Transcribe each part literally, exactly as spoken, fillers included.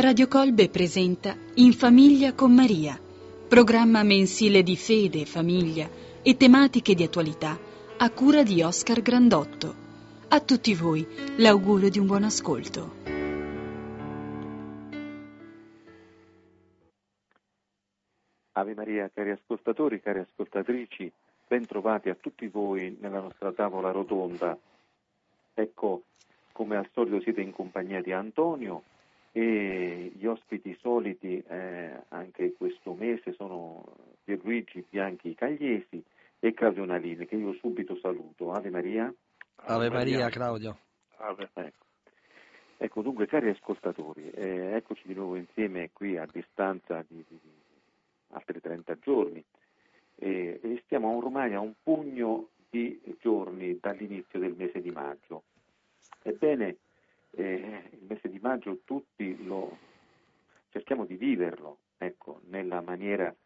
Radio Colbe presenta In famiglia con Maria, programma mensile di fede, famiglia e tematiche di attualità a cura di Oscar Grandotto. A tutti voi l'augurio di un buon ascolto. Ave Maria, cari ascoltatori, cari ascoltatrici, ben trovati a tutti voi nella nostra tavola rotonda. Ecco, come al solito siete in compagnia di Antonio e gli ospiti soliti eh, anche questo mese sono Pierluigi Bianchi Cagliesi e Claudio Nalini, che io subito saluto. Ave Maria. Ave Maria, Claudio. Ave. Ecco. Ecco, dunque, cari ascoltatori, eh, eccoci di nuovo insieme qui a distanza di, di, di altri trenta giorni e, e stiamo ormai a un pugno di giorni dall'inizio del mese di maggio. Ebbene, eh, il mese di maggio tutti lo cerchiamo di viverlo, ecco, nella maniera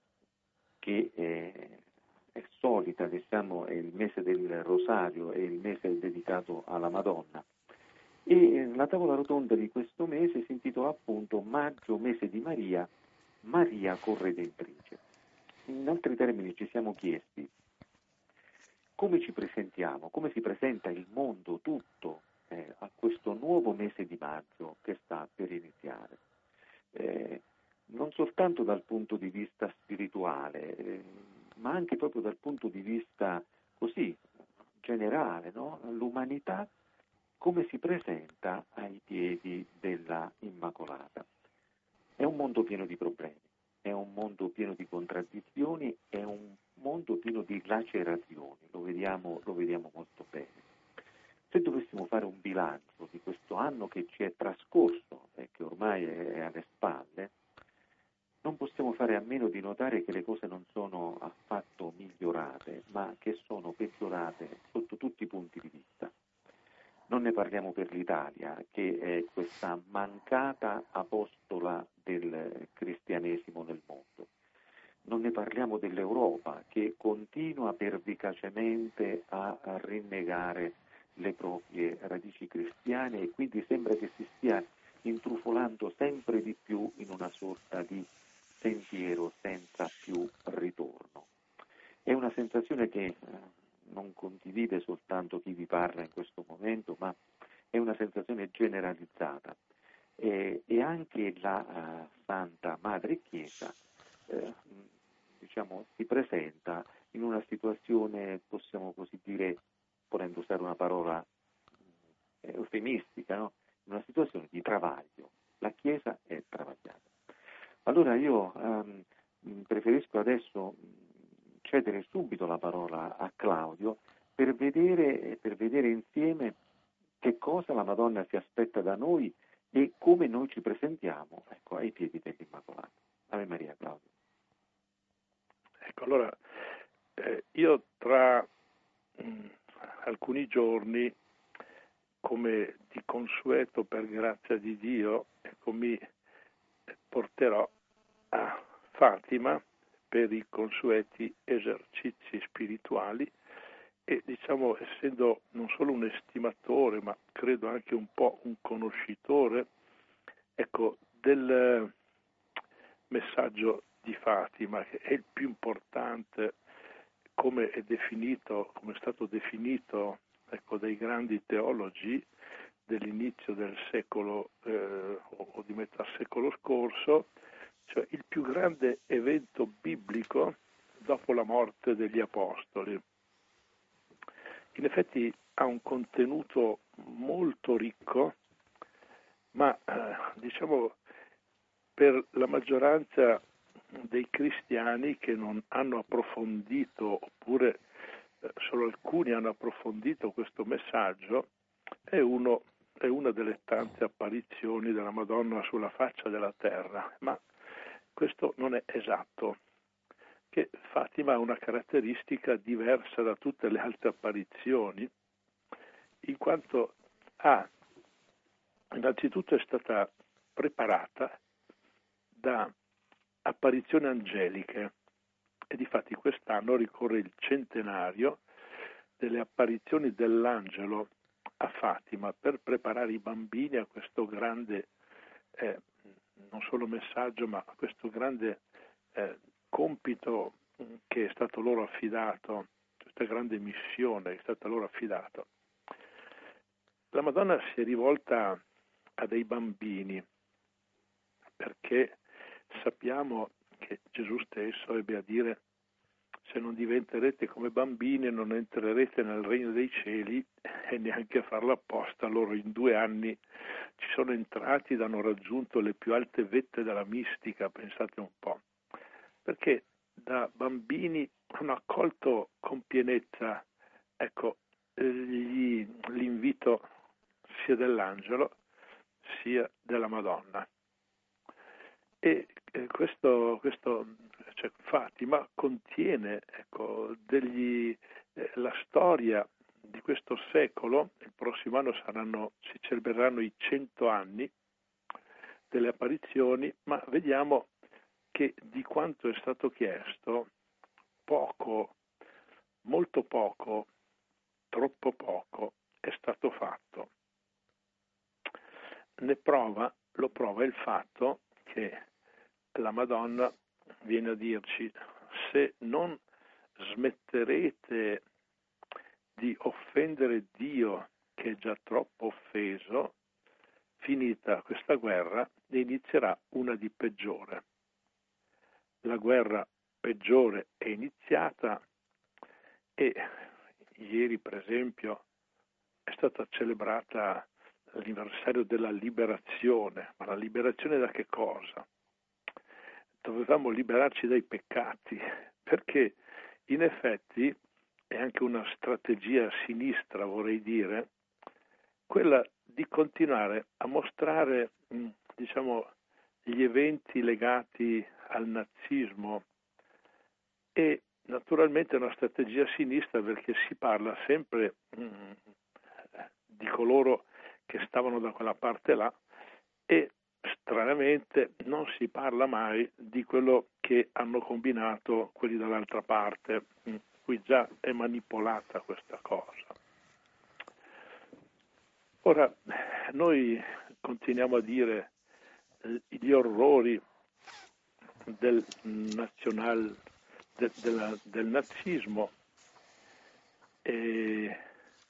che eh, è solita, diciamo, è il mese del Rosario, è il mese dedicato alla Madonna. E la tavola rotonda di questo mese si intitola appunto Maggio, mese di Maria, Maria corredentrice. In altri termini ci siamo chiesti come ci presentiamo, come si presenta il mondo tutto eh, a questo nuovo mese di maggio che sta per iniziare. Eh, non soltanto dal punto di vista spirituale, eh, ma anche proprio dal punto di vista così generale, no? L'umanità come si presenta ai piedi della Immacolata. È un mondo pieno di problemi, è un mondo pieno di contraddizioni, è un mondo pieno di lacerazioni, lo vediamo, lo vediamo molto bene. Se dovessimo fare un bilancio di questo anno che ci è trascorso e che ormai è alle spalle, non possiamo fare a meno di notare che le cose non sono affatto migliorate, ma che sono peggiorate sotto tutti i punti di vista. Non ne parliamo per l'Italia, che è questa mancata apostola del cristianesimo nel mondo. Non ne parliamo dell'Europa, che continua pervicacemente a rinnegare le proprie radici cristiane e quindi sembra che si stia intrufolando sempre di più in una sorta di sentiero senza più ritorno. È una sensazione che non condivide soltanto chi vi parla in questo momento, ma è una sensazione generalizzata. E, e anche la uh, Santa Madre Chiesa eh, diciamo, si presenta in una situazione, possiamo così dire, volendo usare una parola eh, eufemistica, no? In una situazione di travaglio. La Chiesa è travagliata. Allora io um, preferisco adesso cedere subito la parola a Claudio per vedere, per vedere insieme che cosa la Madonna si aspetta da noi e come noi ci presentiamo, ecco, ai piedi dell'Immacolata. Ave Maria, Claudio. Ecco, allora, eh, io tra mh, alcuni giorni, come di consueto per grazia di Dio, ecco, mi porterò a Fatima per i consueti esercizi spirituali e, diciamo, essendo non solo un estimatore, ma credo anche un po' un conoscitore, ecco, del messaggio di Fatima, che è il più importante, come è definito, come è stato definito, ecco, dai grandi teologi dell'inizio del secolo eh, o di metà secolo scorso, cioè il più grande evento biblico dopo la morte degli apostoli. In effetti ha un contenuto molto ricco, ma eh, diciamo per la maggioranza dei cristiani che non hanno approfondito, oppure eh, solo alcuni hanno approfondito questo messaggio, è uno è una delle tante apparizioni della Madonna sulla faccia della terra, ma questo non è esatto, che Fatima ha una caratteristica diversa da tutte le altre apparizioni, in quanto ha, innanzitutto è stata preparata da apparizioni angeliche e difatti quest'anno ricorre il centenario delle apparizioni dell'angelo a Fatima per preparare i bambini a questo grande eh, non solo messaggio, ma questo grande eh, compito che è stato loro affidato, questa grande missione che è stata loro affidata. La Madonna si è rivolta a dei bambini perché sappiamo che Gesù stesso ebbe a dire: se non diventerete come bambini non entrerete nel regno dei cieli, e neanche a farlo apposta loro in due anni ci sono entrati ed hanno raggiunto le più alte vette della mistica, pensate un po', perché da bambini hanno accolto con pienezza, ecco, gli, l'invito sia dell'angelo sia della Madonna. E eh, questo, questo cioè, Fatima contiene, ecco, degli, eh, la storia di questo secolo. Il prossimo anno saranno, si celebreranno i cento anni delle apparizioni, ma vediamo che di quanto è stato chiesto, poco, molto poco, troppo poco è stato fatto. Ne prova, lo prova il fatto che la Madonna viene a dirci: se non smetterete di offendere Dio, che è già troppo offeso, finita questa guerra ne inizierà una di peggiore. La guerra peggiore è iniziata e ieri, per esempio, è stata celebrata l'anniversario della liberazione. Ma la liberazione da che cosa? Dovevamo liberarci dai peccati, perché in effetti è anche una strategia sinistra, vorrei dire, quella di continuare a mostrare, diciamo, gli eventi legati al nazismo, e naturalmente è una strategia sinistra perché si parla sempre mh, di coloro che stavano da quella parte là, e stranamente non si parla mai di quello che hanno combinato quelli dall'altra parte. Qui già è manipolata questa cosa. Ora, noi continuiamo a dire eh, gli orrori del nazional de, della, del nazismo, e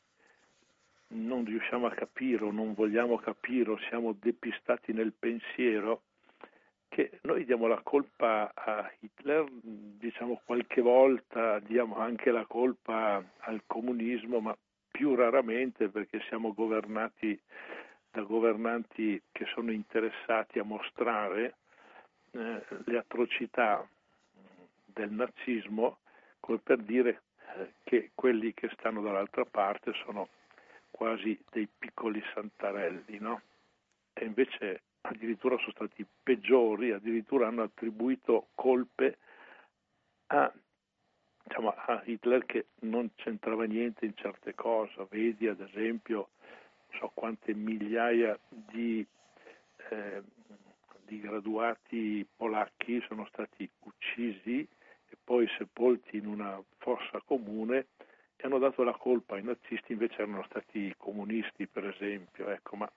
non riusciamo a capire o non vogliamo capire o siamo depistati nel pensiero che noi diamo la colpa a Hitler, diciamo qualche volta diamo anche la colpa al comunismo, ma più raramente, perché siamo governati da governanti che sono interessati a mostrare eh, le atrocità del nazismo, come per dire eh, che quelli che stanno dall'altra parte sono quasi dei piccoli santarelli, no? E invece addirittura sono stati peggiori, addirittura hanno attribuito colpe a, diciamo, a Hitler che non c'entrava niente in certe cose. Vedi ad esempio, non so quante migliaia di, eh, di graduati polacchi sono stati uccisi e poi sepolti in una fossa comune, e hanno dato la colpa ai nazisti, invece erano stati i comunisti, per esempio. Ecco, ma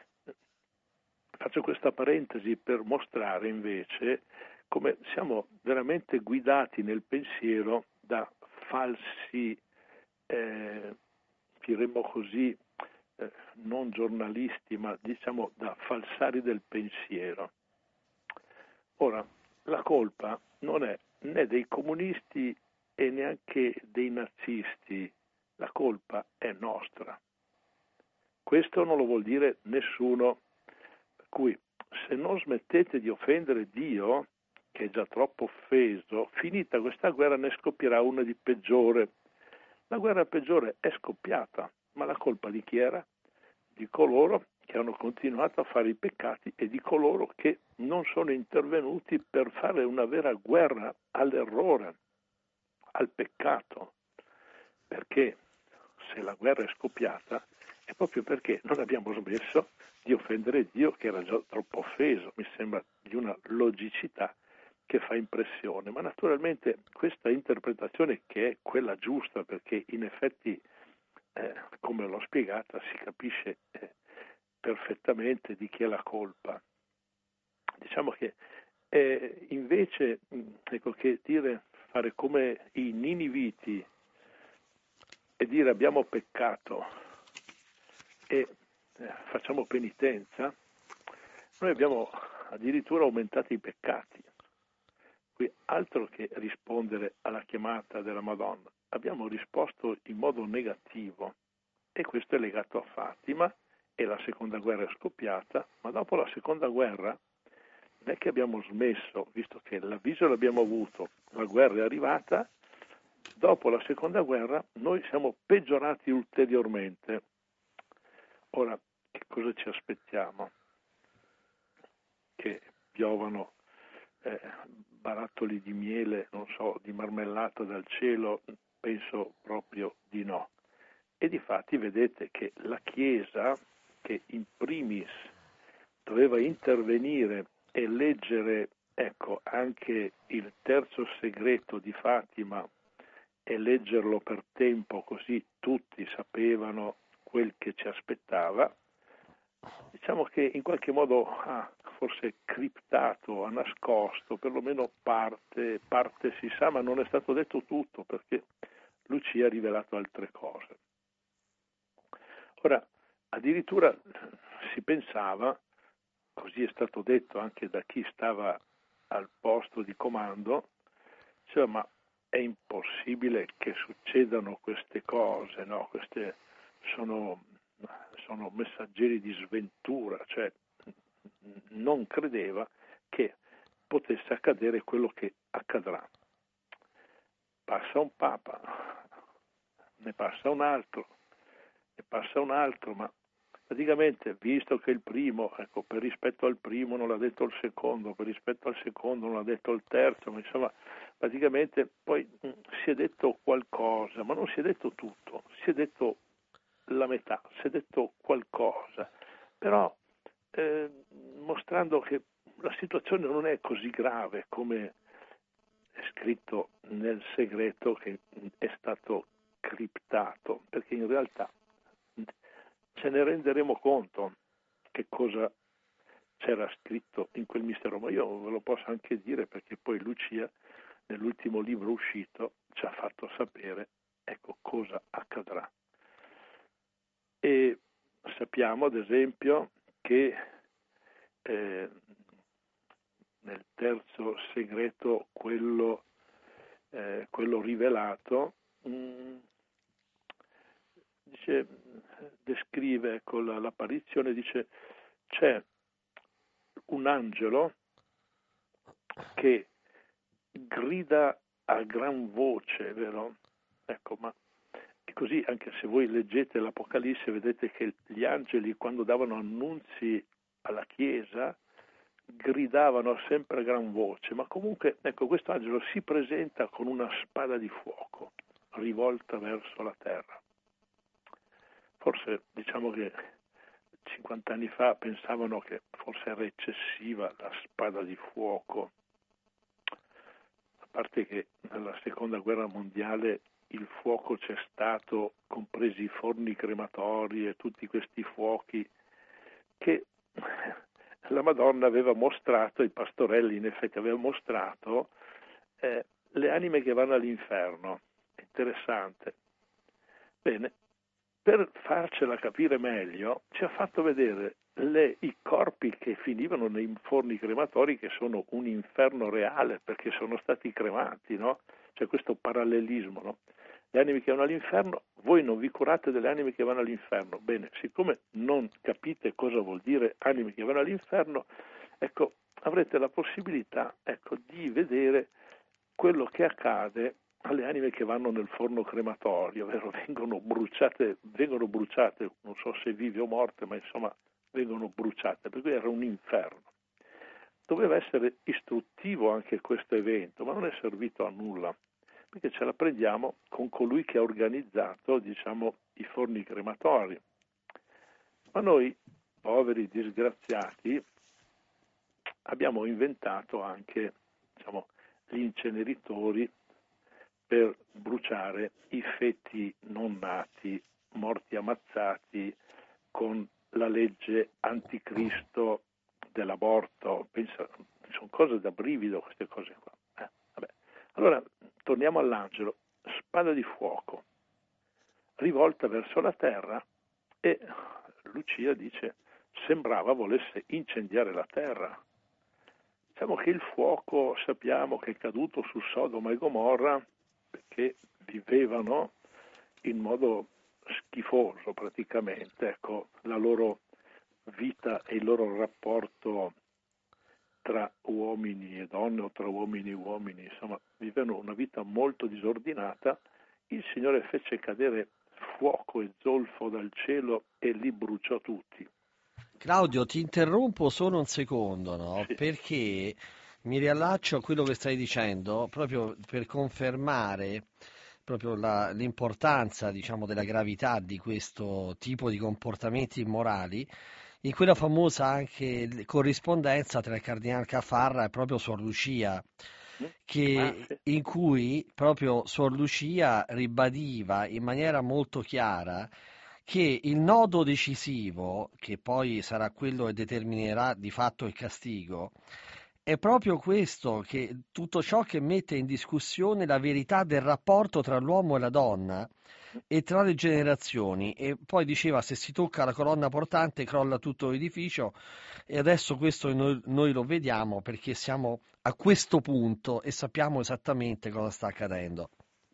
faccio questa parentesi per mostrare invece come siamo veramente guidati nel pensiero da falsi, eh, diremmo così, eh, non giornalisti, ma diciamo da falsari del pensiero. Ora, la colpa non è né dei comunisti e neanche dei nazisti, la colpa è nostra. Questo non lo vuol dire nessuno. Per cui, se non smettete di offendere Dio, che è già troppo offeso, finita questa guerra ne scoppierà una di peggiore. La guerra peggiore è scoppiata, ma la colpa di chi era? Di coloro che hanno continuato a fare i peccati e di coloro che non sono intervenuti per fare una vera guerra all'errore, al peccato. Perché se la guerra è scoppiata è proprio perché non abbiamo smesso di offendere Dio, che era già troppo offeso. Mi sembra di una logicità che fa impressione, ma naturalmente questa interpretazione, che è quella giusta, perché in effetti eh, come l'ho spiegata si capisce eh, perfettamente di chi è la colpa. diciamo che eh, invece ecco, che dire, fare come i niniviti e dire abbiamo peccato e eh, facciamo penitenza, noi abbiamo addirittura aumentato i peccati. Qui altro che rispondere alla chiamata della Madonna, abbiamo risposto in modo negativo, e questo è legato a Fatima, e la seconda guerra è scoppiata, ma dopo la seconda guerra non è che abbiamo smesso, visto che l'avviso l'abbiamo avuto, la guerra è arrivata, dopo la seconda guerra noi siamo peggiorati ulteriormente. Ora, che cosa ci aspettiamo? Che piovano eh, barattoli di miele, non so, di marmellata dal cielo? Penso proprio di no. E difatti vedete che la Chiesa, che in primis doveva intervenire e leggere, ecco, anche il terzo segreto di Fatima e leggerlo per tempo, così tutti sapevano quel che ci aspettava, diciamo che in qualche modo ha forse criptato, ha nascosto, perlomeno parte, parte si sa, ma non è stato detto tutto, perché Lucia ha rivelato altre cose. Ora, addirittura si pensava, così è stato detto anche da chi stava al posto di comando, cioè, ma è impossibile che succedano queste cose, no? Queste sono, sono messaggeri di sventura, cioè non credeva che potesse accadere quello che accadrà. Passa un papa, ne passa un altro, ne passa un altro, ma praticamente, visto che il primo, ecco, per rispetto al primo non l'ha detto il secondo, per rispetto al secondo non l'ha detto il terzo, ma insomma, praticamente poi mh, si è detto qualcosa, ma non si è detto tutto, si è detto la metà, si è detto qualcosa, però eh, mostrando che la situazione non è così grave come è scritto nel segreto che è stato criptato, perché in realtà ce ne renderemo conto che cosa c'era scritto in quel mistero, ma io ve lo posso anche dire perché poi Lucia nell'ultimo libro uscito ci ha fatto sapere, ecco, cosa accadrà. E sappiamo ad esempio che eh, nel terzo segreto, quello, eh, quello rivelato, mh, dice, descrive ecco, la, l'apparizione, dice c'è un angelo che grida a gran voce, vero? Ecco, ma così anche se voi leggete l'Apocalisse vedete che gli angeli quando davano annunzi alla Chiesa gridavano sempre a gran voce, ma comunque ecco questo angelo si presenta con una spada di fuoco rivolta verso la terra. Forse diciamo che cinquanta anni fa pensavano che forse era eccessiva la spada di fuoco, a parte che nella seconda guerra mondiale il fuoco c'è stato, compresi i forni crematori e tutti questi fuochi che la Madonna aveva mostrato, i pastorelli in effetti avevano mostrato eh, le anime che vanno all'inferno. Interessante. Bene, per farcela capire meglio ci ha fatto vedere le, i corpi che finivano nei forni crematori, che sono un inferno reale perché sono stati cremati, no? C'è questo parallelismo, no? Le anime che vanno all'inferno, voi non vi curate delle anime che vanno all'inferno. Bene, siccome non capite cosa vuol dire anime che vanno all'inferno, ecco, avrete la possibilità, ecco, di vedere quello che accade alle anime che vanno nel forno crematorio, vero? Vengono bruciate, vengono bruciate, non so se vive o morte, ma insomma vengono bruciate, per cui era un inferno. Doveva essere istruttivo anche questo evento, ma non è servito a nulla, perché ce la prendiamo con colui che ha organizzato, diciamo, i forni crematori. Ma noi, poveri disgraziati, abbiamo inventato anche, diciamo, gli inceneritori per bruciare i feti non nati, morti ammazzati con la legge anticristo dell'aborto, pensa, sono cose da brivido queste cose qua. Eh, vabbè. Allora, torniamo all'angelo, spada di fuoco, rivolta verso la terra, e Lucia dice, sembrava volesse incendiare la terra. Diciamo che il fuoco sappiamo che è caduto su Sodoma e Gomorra perché vivevano in modo schifoso praticamente, ecco, la loro vita e il loro rapporto tra uomini e donne o tra uomini e uomini, insomma, vivevano una vita molto disordinata. Il Signore fece cadere fuoco e zolfo dal cielo e li bruciò tutti. Claudio, ti interrompo solo un secondo, no? Sì. Perché mi riallaccio a quello che stai dicendo, proprio per confermare proprio la- l'importanza, diciamo, della gravità di questo tipo di comportamenti immorali, in quella famosa anche corrispondenza tra il cardinale Caffarra e proprio Suor Lucia, Mm? che, Ah, sì. in cui proprio Suor Lucia ribadiva in maniera molto chiara che il nodo decisivo, che poi sarà quello che determinerà di fatto il castigo, è proprio questo, che tutto ciò che mette in discussione la verità del rapporto tra l'uomo e la donna e tra le generazioni. E poi diceva, se si tocca la colonna portante crolla tutto l'edificio, e adesso questo noi, noi lo vediamo perché siamo a questo punto e sappiamo esattamente cosa sta accadendo.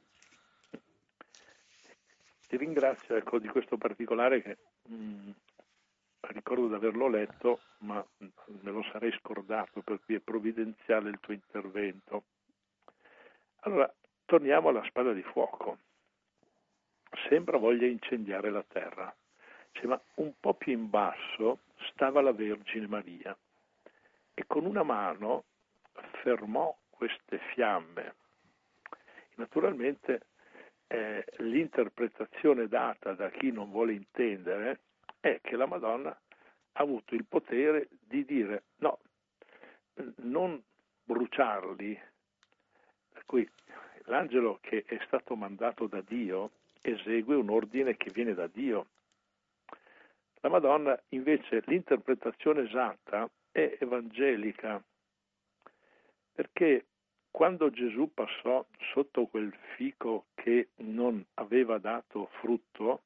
Ti ringrazio, ecco, di questo particolare che mh, ricordo di averlo letto, ma me lo sarei scordato, per cui è provvidenziale il tuo intervento. Allora, torniamo alla spada di fuoco. Sembra voglia incendiare la terra. Cioè, ma un po' più in basso stava la Vergine Maria e con una mano fermò queste fiamme. Naturalmente eh, l'interpretazione data da chi non vuole intendere è che la Madonna ha avuto il potere di dire no, non bruciarli, per cui l'angelo che è stato mandato da Dio esegue un ordine che viene da Dio. La Madonna invece l'interpretazione esatta è evangelica, perché quando Gesù passò sotto quel fico che non aveva dato frutto,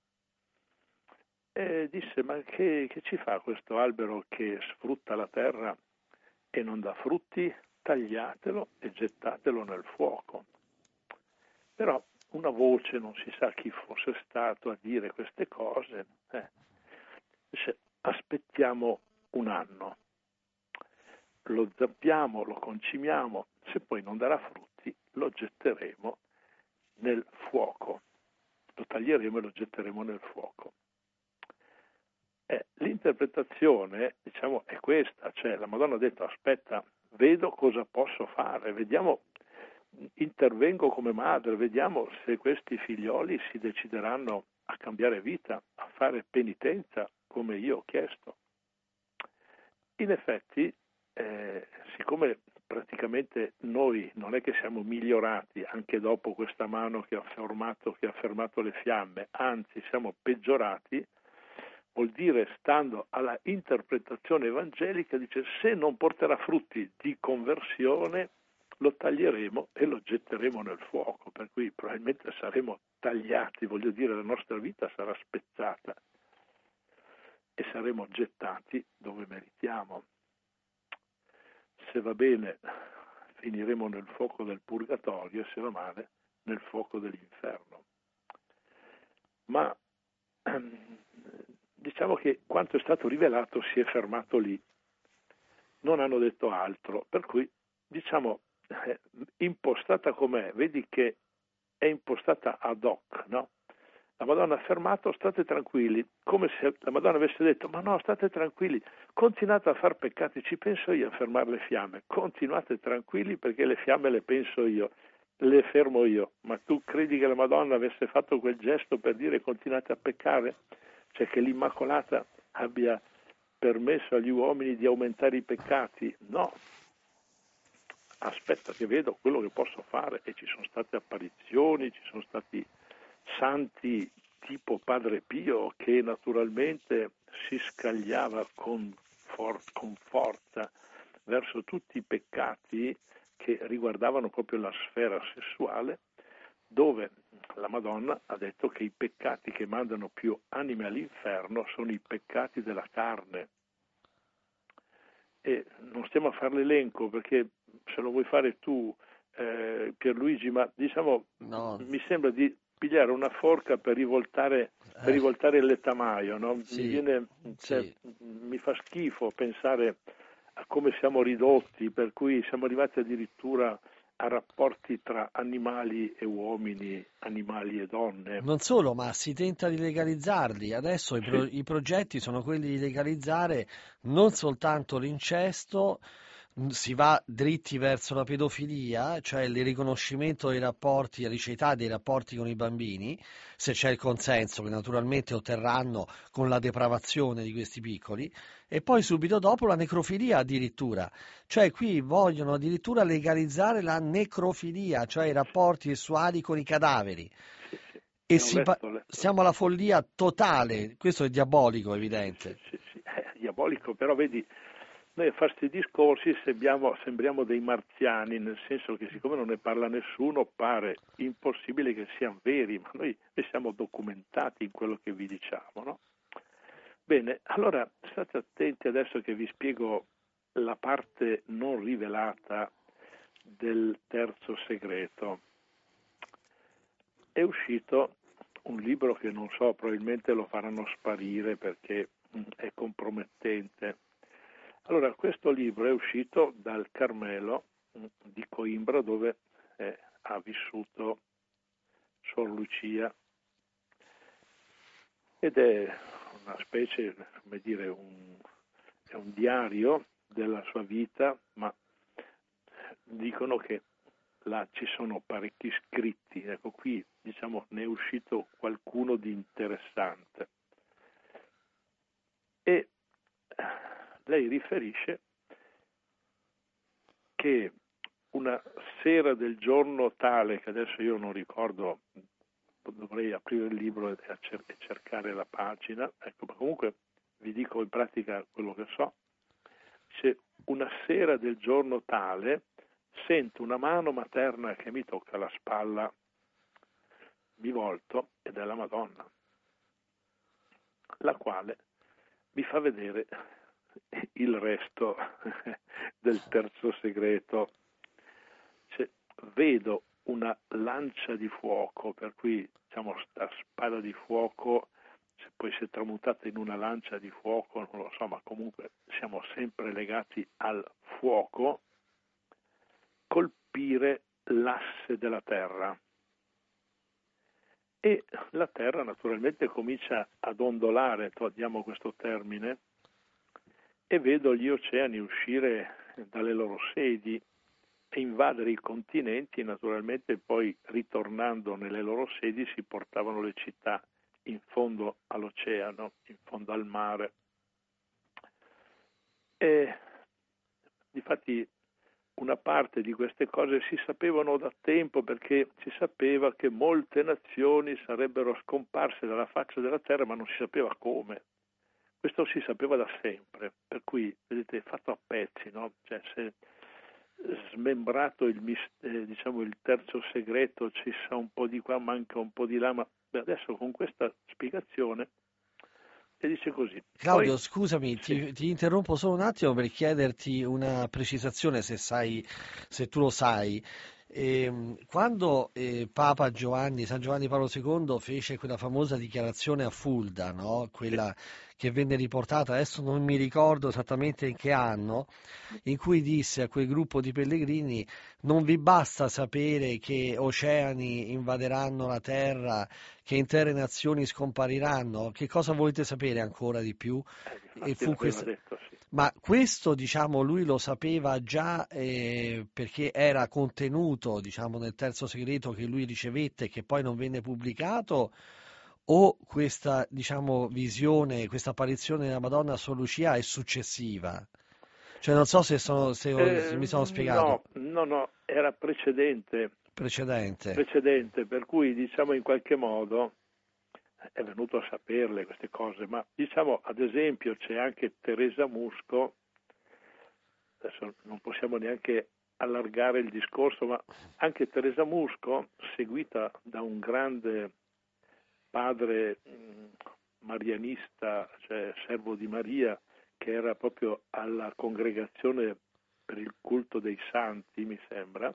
eh, disse, ma che, che ci fa questo albero che sfrutta la terra e non dà frutti? Tagliatelo e gettatelo nel fuoco. Però una voce, non si sa chi fosse stato a dire queste cose, eh, dice, aspettiamo un anno, lo zappiamo, lo concimiamo, se poi non darà frutti lo getteremo nel fuoco, lo taglieremo e lo getteremo nel fuoco. Eh, l'interpretazione, diciamo, è questa, cioè la Madonna ha detto aspetta, vedo cosa posso fare, vediamo, intervengo come madre, vediamo se questi figlioli si decideranno a cambiare vita, a fare penitenza come io ho chiesto. In effetti, eh, siccome praticamente noi non è che siamo migliorati anche dopo questa mano che ha fermato, che ha fermato le fiamme, anzi siamo peggiorati, vuol dire, stando alla interpretazione evangelica, dice se non porterà frutti di conversione lo taglieremo e lo getteremo nel fuoco, per cui probabilmente saremo tagliati, voglio dire la nostra vita sarà spezzata e saremo gettati dove meritiamo. Se va bene finiremo nel fuoco del purgatorio e se va male nel fuoco dell'inferno. Ma diciamo che quanto è stato rivelato si è fermato lì, non hanno detto altro, per cui diciamo eh, impostata com'è, vedi che è impostata ad hoc, no? La Madonna ha fermato, state tranquilli, come se la Madonna avesse detto ma no, state tranquilli, continuate a far peccati, ci penso io a fermare le fiamme, continuate tranquilli perché le fiamme le penso io, le fermo io. Ma tu credi che la Madonna avesse fatto quel gesto per dire continuate a peccare? Cioè che l'Immacolata abbia permesso agli uomini di aumentare i peccati? No. Aspetta che vedo quello che posso fare, e ci sono state apparizioni, ci sono stati santi tipo Padre Pio che naturalmente si scagliava con for- con forza verso tutti i peccati che riguardavano proprio la sfera sessuale, dove la Madonna ha detto che i peccati che mandano più anime all'inferno sono i peccati della carne. E non stiamo a fare l'elenco, perché se lo vuoi fare tu, eh, Pierluigi, ma diciamo, No. mi sembra di pigliare una forca per rivoltare, per rivoltare il lettamaio, no? Sì, Mi viene, cioè, sì. mi fa schifo pensare a come siamo ridotti, per cui siamo arrivati addirittura a rapporti tra animali e uomini, animali e donne. Non solo, ma si tenta di legalizzarli. Adesso i, pro- Sì. i progetti sono quelli di legalizzare non soltanto l'incesto, mh, si va dritti verso la pedofilia, cioè il riconoscimento dei rapporti, la liceità dei rapporti con i bambini, se c'è il consenso che naturalmente otterranno con la depravazione di questi piccoli, e poi subito dopo la necrofilia addirittura. Cioè qui vogliono addirittura legalizzare la necrofilia, cioè i rapporti sessuali con i cadaveri. Sì, sì. E Ho si pa- letto, ho letto. siamo alla follia totale, questo è diabolico, evidente. Sì, sì, sì, è diabolico, però vedi, noi a fare questi discorsi sembriamo, sembriamo dei marziani, nel senso che siccome non ne parla nessuno pare impossibile che siano veri, ma noi, noi siamo documentati in quello che vi diciamo, no? Bene, allora state attenti adesso che vi spiego la parte non rivelata del terzo segreto. È uscito un libro che non so, probabilmente lo faranno sparire perché mh, è compromettente. Allora, questo libro è uscito dal Carmelo mh, di Coimbra, dove eh, ha vissuto Sor Lucia, ed è una specie, come dire, un, è un diario della sua vita, ma dicono che là ci sono parecchi scritti, ecco qui diciamo ne è uscito qualcuno di interessante. E lei riferisce che una sera del giorno tale, che adesso io non ricordo, dovrei aprire il libro e cercare la pagina, ecco, ma comunque vi dico in pratica quello che so, se una sera del giorno tale sento una mano materna che mi tocca la spalla, mi volto ed è la Madonna, la quale mi fa vedere il resto del terzo segreto. Cioè, vedo una lancia di fuoco, per cui diciamo sta spada di fuoco, se poi si è tramutata in una lancia di fuoco non lo so, ma comunque siamo sempre legati al fuoco, colpire l'asse della terra. E la terra naturalmente comincia ad ondolare, diamo questo termine, e vedo gli oceani uscire dalle loro sedi e invadere i continenti, e naturalmente poi ritornando nelle loro sedi si portavano le città in fondo all'oceano, in fondo al mare. E difatti una parte di queste cose si sapevano da tempo, perché si sapeva che molte nazioni sarebbero scomparse dalla faccia della terra, ma non si sapeva come. Questo si sapeva da sempre, per cui, vedete, è fatto a pezzi, no? Cioè, se smembrato il, eh, diciamo, il terzo segreto, ci sa un po' di qua, manca un po' di là, ma adesso con questa spiegazione e dice così. Claudio, Poi, scusami, sì. ti, ti interrompo solo un attimo per chiederti una precisazione, se sai, se tu lo sai. Ehm, quando eh, Papa Giovanni, San Giovanni Paolo secondo fece quella famosa dichiarazione a Fulda, no? Quella che venne riportata, adesso non mi ricordo esattamente in che anno, in cui disse a quel gruppo di pellegrini: non vi basta sapere che oceani invaderanno la terra, che intere nazioni scompariranno, che cosa volete sapere ancora di più? Eh, E fu questa... detto, sì. Ma questo, diciamo, lui lo sapeva già eh, perché era contenuto, diciamo, nel terzo segreto che lui ricevette e che poi non venne pubblicato, o questa, diciamo, visione, questa apparizione della Madonna a Sor Lucia è successiva? Cioè non so se, sono, se, ho- se Eh, mi sono spiegato. no, no, no, era precedente, Precedente. precedente, per cui diciamo in qualche modo è venuto a saperle queste cose, ma diciamo ad esempio c'è anche Teresa Musco, adesso non possiamo neanche allargare il discorso, ma anche Teresa Musco, seguita da un grande padre mh, marianista, cioè servo di Maria, che era proprio alla congregazione per il culto dei santi, mi sembra,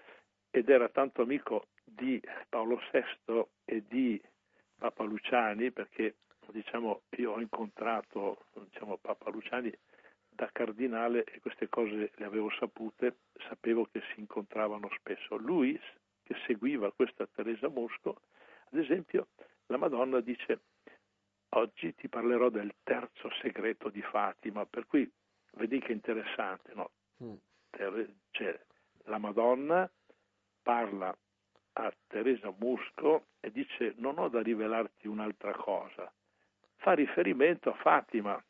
ed era tanto amico di Paolo sesto e di Papa Luciani, perché diciamo io ho incontrato diciamo, Papa Luciani da cardinale e queste cose le avevo sapute, sapevo che si incontravano spesso. Lui, che seguiva questa Teresa Musco, ad esempio, la Madonna dice: oggi ti parlerò del terzo segreto di Fatima, per cui vedi che interessante, no? Mm. Cioè, la Madonna parla a Teresa Musco e dice: non ho da rivelarti un'altra cosa, fa riferimento a Fatima.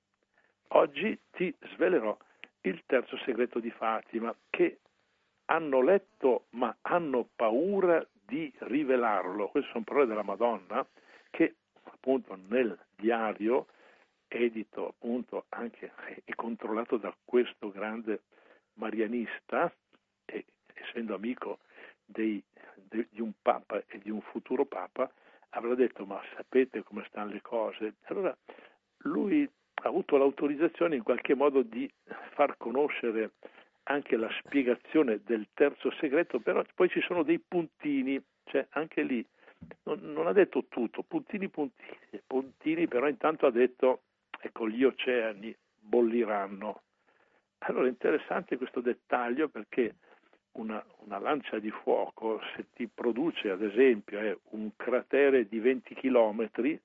Oggi ti svelerò il terzo segreto di Fatima, che hanno letto ma hanno paura di rivelarlo. Queste sono parole della Madonna che appunto nel diario, edito appunto anche e controllato da questo grande marianista, e essendo amico dei, de, di un papa e di un futuro papa, avrà detto: ma sapete come stanno le cose? Allora lui ha avuto l'autorizzazione in qualche modo di far conoscere anche la spiegazione del terzo segreto, però poi ci sono dei puntini, cioè anche lì non, non ha detto tutto, puntini puntini, puntini, però intanto ha detto: ecco, gli oceani bolliranno. Allora è interessante questo dettaglio, perché una, una lancia di fuoco, se ti produce ad esempio eh, un cratere di venti chilometri,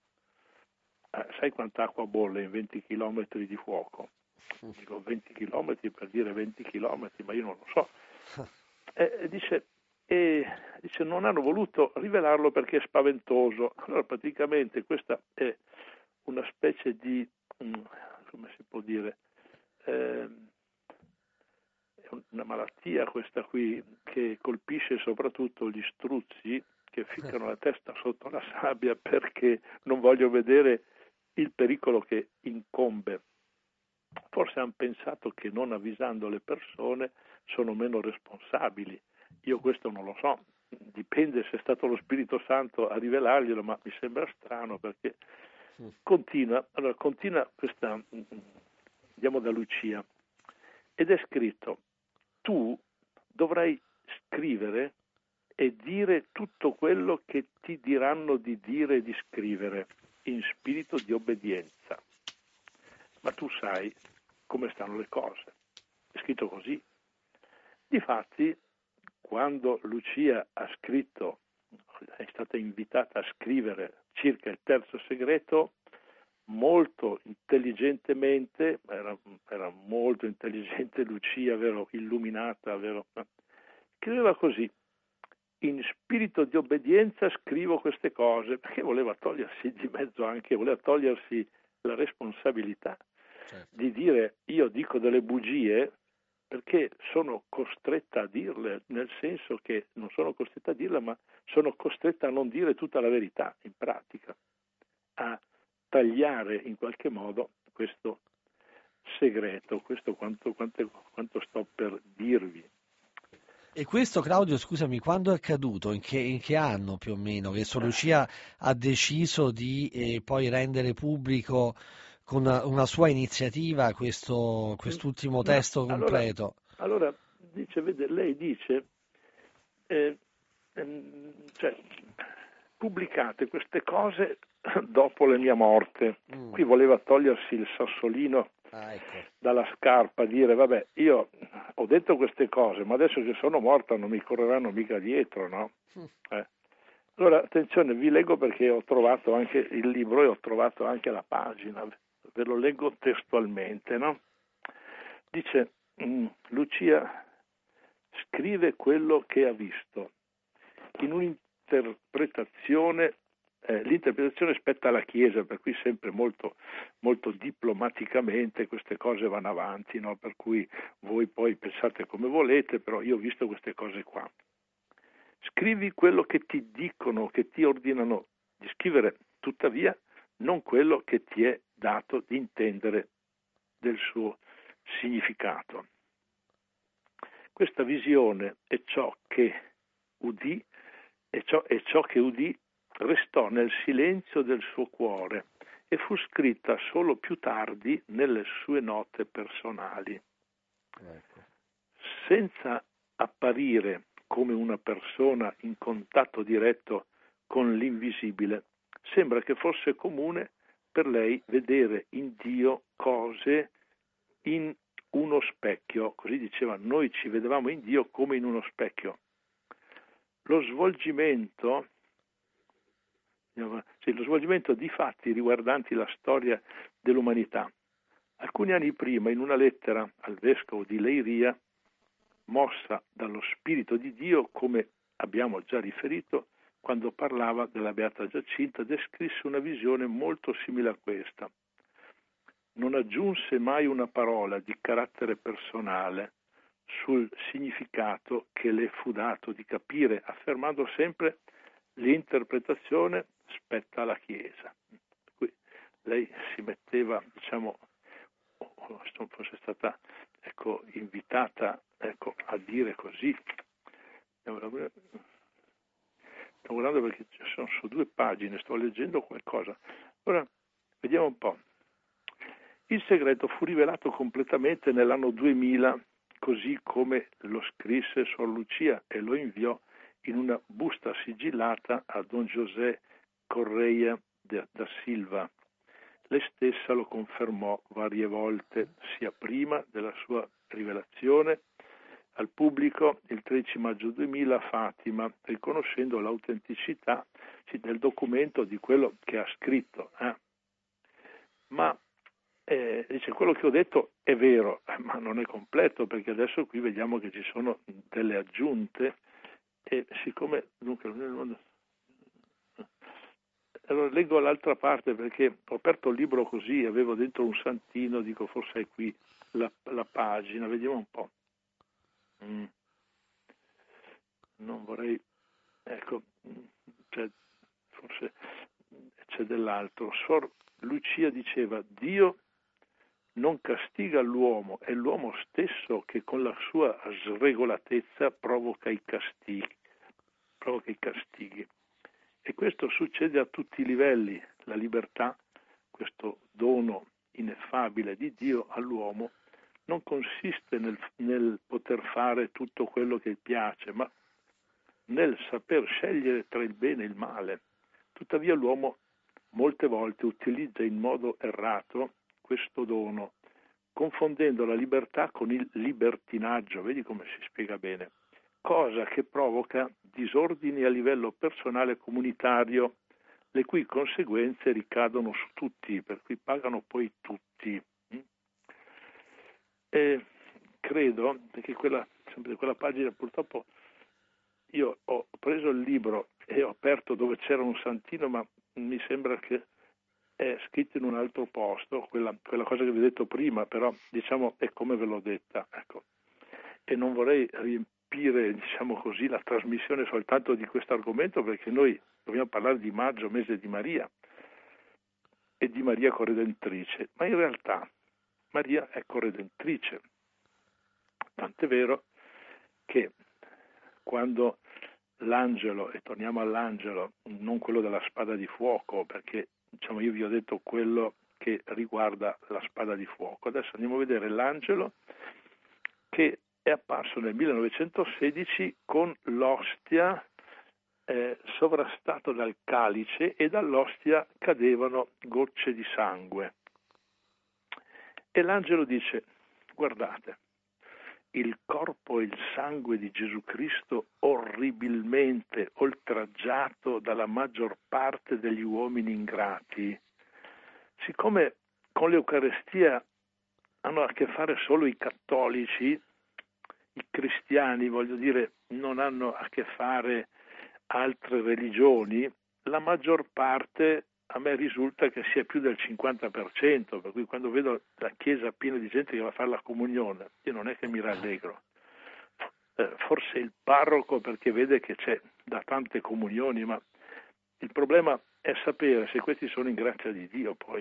eh, sai quanta acqua bolle in venti chilometri di fuoco? Dico venti chilometri per dire venti chilometri, ma io non lo so. E, e dice, e dice non hanno voluto rivelarlo perché è spaventoso. Allora praticamente questa è una specie di, come si può dire, eh, è una malattia questa qui, che colpisce soprattutto gli struzzi che ficcano la testa sotto la sabbia perché non voglio vedere il pericolo che incombe. Forse hanno pensato che non avvisando le persone sono meno responsabili. Io questo non lo so, dipende se è stato lo Spirito Santo a rivelarglielo, ma mi sembra strano, perché continua, allora continua questa, andiamo da Lucia, ed è scritto: tu dovrai scrivere e dire tutto quello che ti diranno di dire e di scrivere in spirito di obbedienza. Ma tu sai come stanno le cose. È scritto così. Difatti, quando Lucia ha scritto, è stata invitata a scrivere circa il terzo segreto, molto intelligentemente, era, era molto intelligente Lucia, vero, illuminata, vero, scriveva così: in spirito di obbedienza scrivo queste cose, perché voleva togliersi di mezzo anche, voleva togliersi la responsabilità, certo, di dire io dico delle bugie perché sono costretta a dirle, nel senso che non sono costretta a dirle, ma sono costretta a non dire tutta la verità in pratica, a tagliare in qualche modo questo segreto, questo quanto, quanto, quanto sto per dirvi. E questo, Claudio, scusami, quando è accaduto? In che, in che anno più o meno? Che Sor Lucia ha deciso di eh, poi rendere pubblico con una, una sua iniziativa questo quest'ultimo testo no, completo? Allora, allora dice, vede, lei dice, eh, ehm, cioè, pubblicate queste cose dopo la mia morte. Mm. Qui voleva togliersi il sassolino ah, ecco. dalla scarpa, dire vabbè, io ho detto queste cose, ma adesso che sono morta non mi correranno mica dietro, no? Mm. Eh. Allora, attenzione, vi leggo perché ho trovato anche il libro e ho trovato anche la pagina, ve lo leggo testualmente, no? Dice, mm, Lucia scrive quello che ha visto. In un'interpretazione, eh, l'interpretazione spetta alla Chiesa, per cui sempre molto, molto diplomaticamente queste cose vanno avanti, no? Per cui voi poi pensate come volete, però io ho visto queste cose qua. Scrivi quello che ti dicono, che ti ordinano di scrivere tuttavia non quello che ti è dato di intendere del suo significato. Questa visione è ciò che udì, e ciò, è ciò che udì restò nel silenzio del suo cuore e fu scritta solo più tardi nelle sue note personali. Ecco. Senza apparire come una persona in contatto diretto con l'invisibile, sembra che fosse comune per lei vedere in Dio cose in uno specchio. Così diceva, noi ci vedevamo in Dio come in uno specchio. Lo svolgimento, sì, lo svolgimento di fatti riguardanti la storia dell'umanità. Alcuni anni prima, in una lettera al vescovo di Leiria, mossa dallo Spirito di Dio, come abbiamo già riferito, quando parlava della Beata Giacinta, descrisse una visione molto simile a questa. Non aggiunse mai una parola di carattere personale sul significato che le fu dato di capire, affermando sempre l'interpretazione spetta alla Chiesa. Qui lei si metteva, diciamo, fosse stata ecco, invitata ecco, a dire così. Sto guardando perché ci sono su due pagine, sto leggendo qualcosa. Ora, vediamo un po'. Il segreto fu rivelato completamente nell'anno duemila, così come lo scrisse Sor Lucia e lo inviò in una busta sigillata a Don José Correia da Silva. Lei stessa lo confermò varie volte, sia prima della sua rivelazione al pubblico il tredici maggio duemila a Fatima, riconoscendo l'autenticità del documento di quello che ha scritto. Eh. Ma eh, dice, quello che ho detto è vero, ma non è completo, perché adesso qui vediamo che ci sono delle aggiunte e siccome dunque nel mondo. Allora leggo l'altra parte perché ho aperto il libro così, avevo dentro un santino, dico forse è qui la, la pagina, vediamo un po'. Mm. Non vorrei, ecco, c'è, forse c'è dell'altro. Sor Lucia diceva, Dio non castiga l'uomo, è l'uomo stesso che con la sua sregolatezza provoca i castighi, provoca i castighi. E questo succede a tutti i livelli. La libertà, questo dono ineffabile di Dio all'uomo, non consiste nel, nel poter fare tutto quello che piace, ma nel saper scegliere tra il bene e il male. Tuttavia l'uomo molte volte utilizza in modo errato questo dono, confondendo la libertà con il libertinaggio, vedi come si spiega bene, cosa che provoca disordini a livello personale e comunitario, le cui conseguenze ricadono su tutti, per cui pagano poi tutti. E credo, perché quella, sempre quella pagina purtroppo, io ho preso il libro e ho aperto dove c'era un santino, ma mi sembra che è scritto in un altro posto, quella, quella cosa che vi ho detto prima, però diciamo è come ve l'ho detta, ecco. E non vorrei riempire, diciamo così, la trasmissione soltanto di questo argomento, perché noi dobbiamo parlare di maggio, mese di Maria, e di Maria corredentrice, ma in realtà Maria è corredentrice, tant'è vero che quando l'angelo, e torniamo all'angelo, non quello della spada di fuoco, perché diciamo io vi ho detto quello che riguarda la spada di fuoco, adesso andiamo a vedere l'angelo che è apparso nel millenovecentosedici con l'ostia eh, sovrastato dal calice e dall'ostia cadevano gocce di sangue. E l'angelo dice, guardate, il corpo e il sangue di Gesù Cristo orribilmente oltraggiato dalla maggior parte degli uomini ingrati. Siccome con l'Eucarestia hanno a che fare solo i cattolici, i cristiani, voglio dire, non hanno a che fare altre religioni, la maggior parte a me risulta che sia più del cinquanta per cento, per cui quando vedo la chiesa piena di gente che va a fare la comunione, io non è che mi rallegro. Eh, forse il parroco perché vede che c'è da tante comunioni, ma il problema è sapere se questi sono in grazia di Dio poi.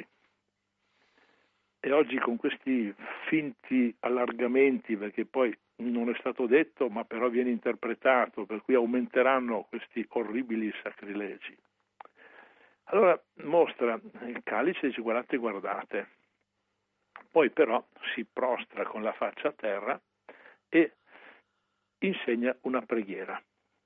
E oggi con questi finti allargamenti, perché poi non è stato detto, ma però viene interpretato, per cui aumenteranno questi orribili sacrilegi. Allora mostra il calice e dice guardate, guardate. Poi però si prostra con la faccia a terra e insegna una preghiera.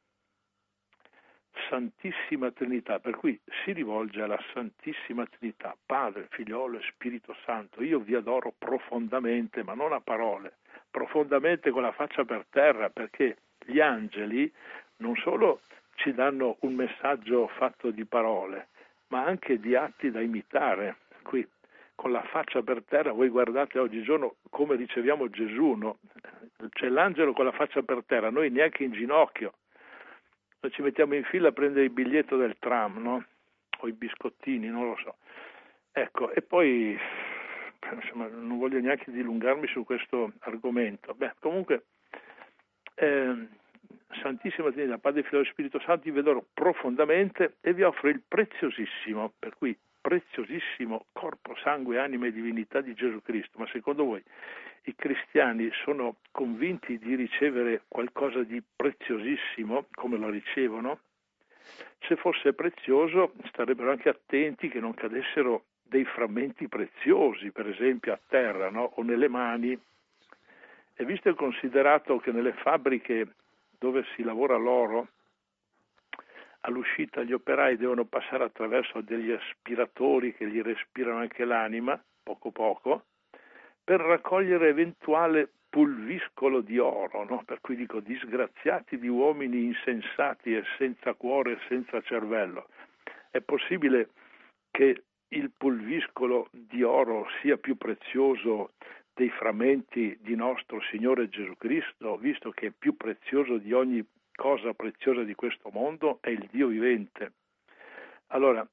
Santissima Trinità, per cui si rivolge alla Santissima Trinità, Padre, Figliolo e Spirito Santo. Io vi adoro profondamente, ma non a parole, profondamente con la faccia per terra, perché gli angeli non solo ci danno un messaggio fatto di parole, ma anche di atti da imitare. Qui, con la faccia per terra, voi guardate oggigiorno come riceviamo Gesù, no? C'è l'angelo con la faccia per terra, noi neanche in ginocchio. Noi ci mettiamo in fila a prendere il biglietto del tram, no? O i biscottini, non lo so. Ecco, e poi insomma, non voglio neanche dilungarmi su questo argomento. Beh, comunque, eh, Santissima Trinità, Padre, Figlio e Spirito Santo, vi vedrò profondamente e vi offro il preziosissimo, per cui preziosissimo corpo, sangue, anima e divinità di Gesù Cristo. Ma secondo voi i cristiani sono convinti di ricevere qualcosa di preziosissimo come lo ricevono? Se fosse prezioso starebbero anche attenti che non cadessero dei frammenti preziosi, per esempio a terra, no? O nelle mani. E visto e considerato che nelle fabbriche dove si lavora l'oro, all'uscita gli operai devono passare attraverso degli aspiratori che gli respirano anche l'anima, poco poco, per raccogliere eventuale pulviscolo di oro, no? Per cui dico disgraziati di uomini insensati e senza cuore e senza cervello. È possibile che il pulviscolo di oro sia più prezioso dei frammenti di nostro Signore Gesù Cristo, visto che è più prezioso di ogni cosa preziosa di questo mondo, è il Dio vivente. Allora,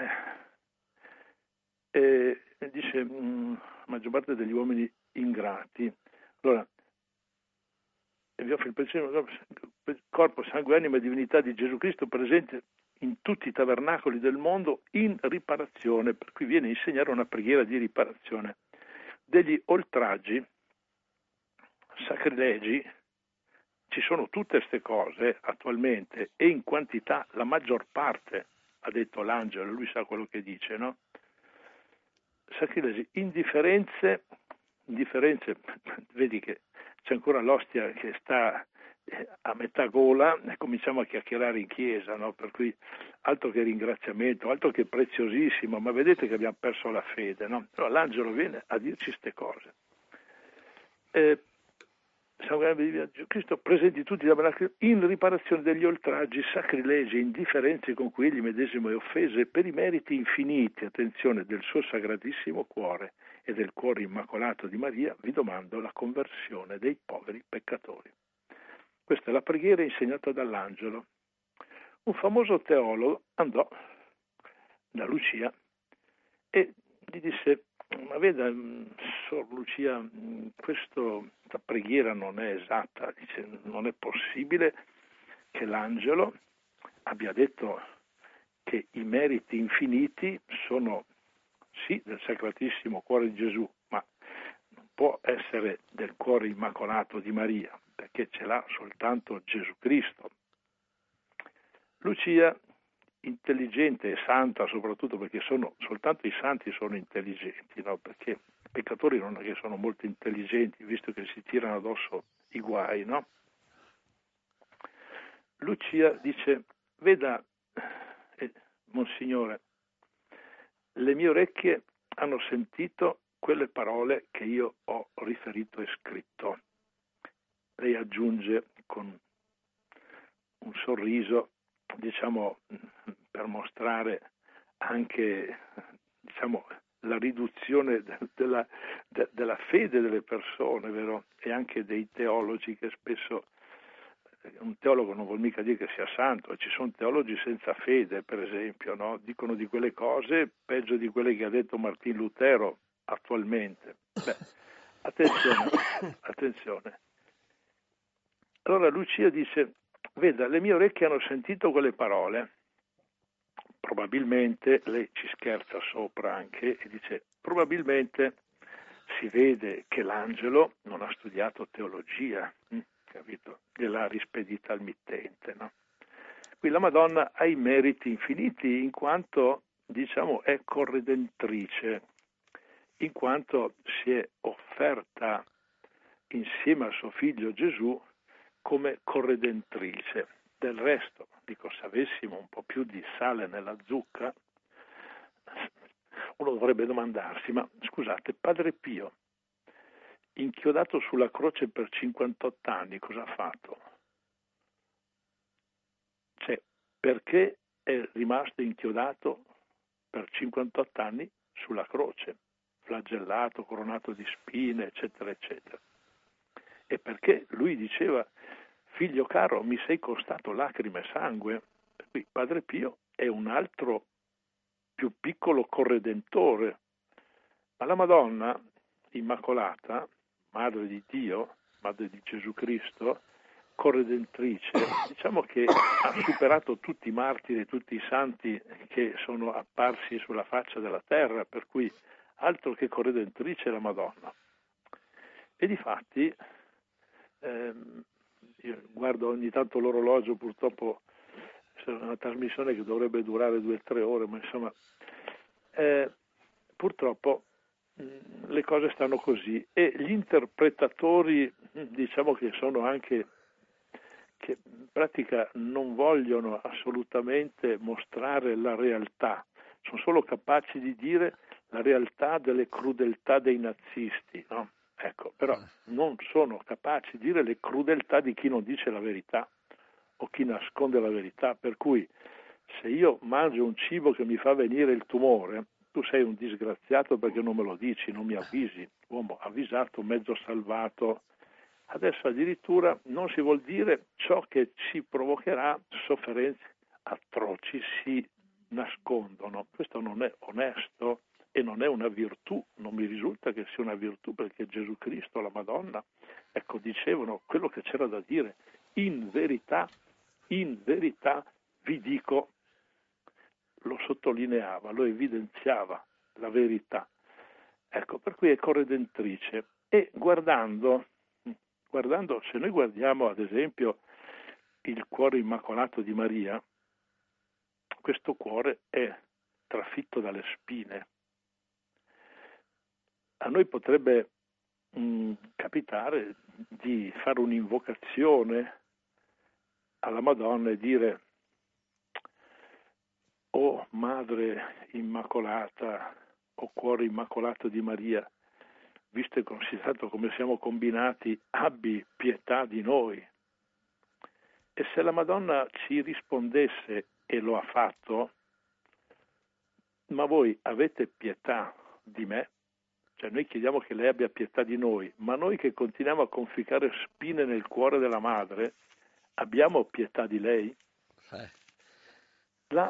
eh, dice mh, la maggior parte degli uomini ingrati, allora, vi offro il prezioso corpo, sangue, anima e divinità di Gesù Cristo presente in tutti i tabernacoli del mondo in riparazione, per cui viene a insegnare una preghiera di riparazione degli oltraggi, sacrilegi. Ci sono tutte queste cose attualmente e in quantità, la maggior parte, ha detto l'angelo, lui sa quello che dice, no? Sacrilegi, indifferenze, indifferenze, vedi che c'è ancora l'ostia che sta a metà gola e cominciamo a chiacchierare in chiesa, no? Per cui altro che ringraziamento, altro che preziosissimo, ma vedete che abbiamo perso la fede, no? Allora l'angelo viene a dirci queste cose. Eh, Sangue di Gesù Cristo presenti tutti i tabernacoli in riparazione degli oltraggi, sacrilegi, indifferenze con cui egli medesimo è offeso e per i meriti infiniti, attenzione, del suo sacratissimo cuore e del cuore immacolato di Maria, vi domando la conversione dei poveri peccatori. Questa è la preghiera insegnata dall'angelo. Un famoso teologo andò da Lucia e gli disse: ma veda, Sor Lucia, questo, questa preghiera non è esatta, dice, non è possibile che l'angelo abbia detto che i meriti infiniti sono sì del Sacratissimo Cuore di Gesù, ma non può essere del cuore immacolato di Maria, perché ce l'ha soltanto Gesù Cristo. Lucia, intelligente e santa, soprattutto perché sono soltanto i santi sono intelligenti, no? Perché i peccatori non è che sono molto intelligenti, visto che si tirano addosso i guai, no? Lucia dice: veda, eh, Monsignore, le mie orecchie hanno sentito quelle parole che io ho riferito e scritto. Lei aggiunge con un sorriso, diciamo, per mostrare anche, diciamo, la riduzione de- della, de- della fede delle persone, vero? E anche dei teologi, che spesso un teologo non vuol mica dire che sia santo, ci sono teologi senza fede, per esempio, no? Dicono di quelle cose peggio di quelle che ha detto Martin Lutero attualmente. Beh, attenzione, attenzione. Allora Lucia dice: veda, le mie orecchie hanno sentito quelle parole, probabilmente, lei ci scherza sopra anche e dice, probabilmente si vede che l'angelo non ha studiato teologia, hm, capito? Gliel'ha rispedita al mittente, no? Qui la Madonna ha i meriti infiniti in quanto, diciamo, è corredentrice, in quanto si è offerta insieme al suo figlio Gesù come corredentrice. Del resto, dico, se avessimo un po' più di sale nella zucca, uno dovrebbe domandarsi, ma scusate, Padre Pio, inchiodato sulla croce per cinquantotto anni, cosa ha fatto? Cioè, perché è rimasto inchiodato per cinquantotto anni sulla croce, flagellato, coronato di spine, eccetera, eccetera? E perché lui diceva, figlio caro, mi sei costato lacrime e sangue. Qui Padre Pio è un altro più piccolo corredentore, ma la Madonna Immacolata, Madre di Dio, Madre di Gesù Cristo, corredentrice, diciamo che ha superato tutti i martiri e tutti i santi che sono apparsi sulla faccia della terra, per cui altro che corredentrice la Madonna. E difatti, ehm, io guardo ogni tanto l'orologio, purtroppo è una trasmissione che dovrebbe durare due o tre ore, ma insomma, eh, purtroppo mh, le cose stanno così e gli interpretatori, mh, diciamo che sono anche, che in pratica non vogliono assolutamente mostrare la realtà, sono solo capaci di dire la realtà delle crudeltà dei nazisti, no? Ecco, però non sono capaci di dire le crudeltà di chi non dice la verità o chi nasconde la verità, per cui se io mangio un cibo che mi fa venire il tumore, tu sei un disgraziato perché non me lo dici, non mi avvisi, uomo avvisato, mezzo salvato. Adesso addirittura non si vuol dire ciò che ci provocherà sofferenze atroci, si nascondono. Questo non è onesto e non è una virtù, non mi risulta che sia una virtù, perché Gesù Cristo, la Madonna, ecco, dicevano quello che c'era da dire. In verità, in verità vi dico, lo sottolineava, lo evidenziava, la verità. Ecco, per cui è corredentrice. E guardando, guardando, se noi guardiamo ad esempio il cuore immacolato di Maria, questo cuore è trafitto dalle spine. A noi potrebbe mh, capitare di fare un'invocazione alla Madonna e dire: o Madre Immacolata, o Cuore Immacolato di Maria, visto e considerato come siamo combinati, abbi pietà di noi. E se la Madonna ci rispondesse, e lo ha fatto, ma voi avete pietà di me? Cioè noi chiediamo che lei abbia pietà di noi, ma noi che continuiamo a conficcare spine nel cuore della madre, abbiamo pietà di lei? Eh. La,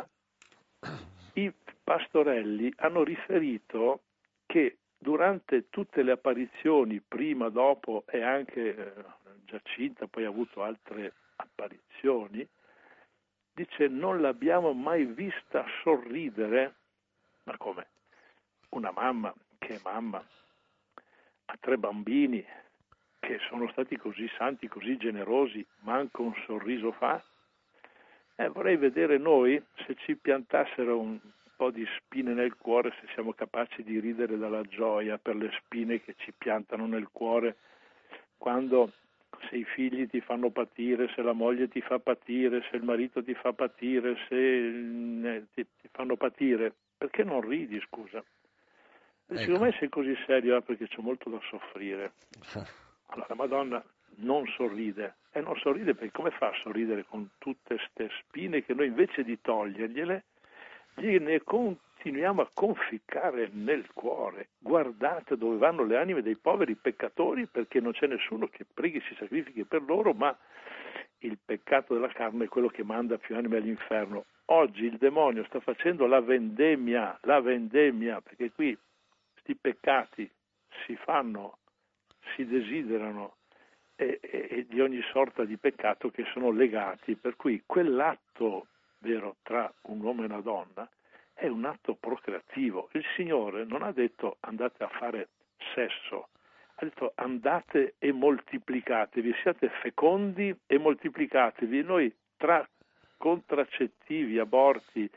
I pastorelli hanno riferito che durante tutte le apparizioni, prima, dopo e anche eh, Giacinta poi ha avuto altre apparizioni, dice non l'abbiamo mai vista sorridere. Ma come? Una mamma che è mamma, ha tre bambini che sono stati così santi, così generosi, manco un sorriso fa? Eh, vorrei vedere noi, se ci piantassero un po' di spine nel cuore, se siamo capaci di ridere dalla gioia per le spine che ci piantano nel cuore, quando se i figli ti fanno patire, se la moglie ti fa patire, se il marito ti fa patire, se eh, ti, ti fanno patire, perché non ridi, scusa? Ecco. Secondo me sei così serio eh, perché c'è molto da soffrire. Allora, la Madonna non sorride, e non sorride perché come fa a sorridere con tutte queste spine che noi invece di togliergliele, gliene continuiamo a conficcare nel cuore. Guardate dove vanno le anime dei poveri peccatori, perché non c'è nessuno che preghi, si sacrifichi per loro, ma il peccato della carne è quello che manda più anime all'inferno. Oggi il demonio sta facendo la vendemmia, la vendemmia, perché qui sti peccati si fanno, si desiderano e, e, e di ogni sorta di peccato che sono legati, per cui quell'atto vero, tra un uomo e una donna, è un atto procreativo. Il Signore non ha detto andate a fare sesso, ha detto andate e moltiplicatevi, siate fecondi e moltiplicatevi. Noi tra contraccettivi, aborti,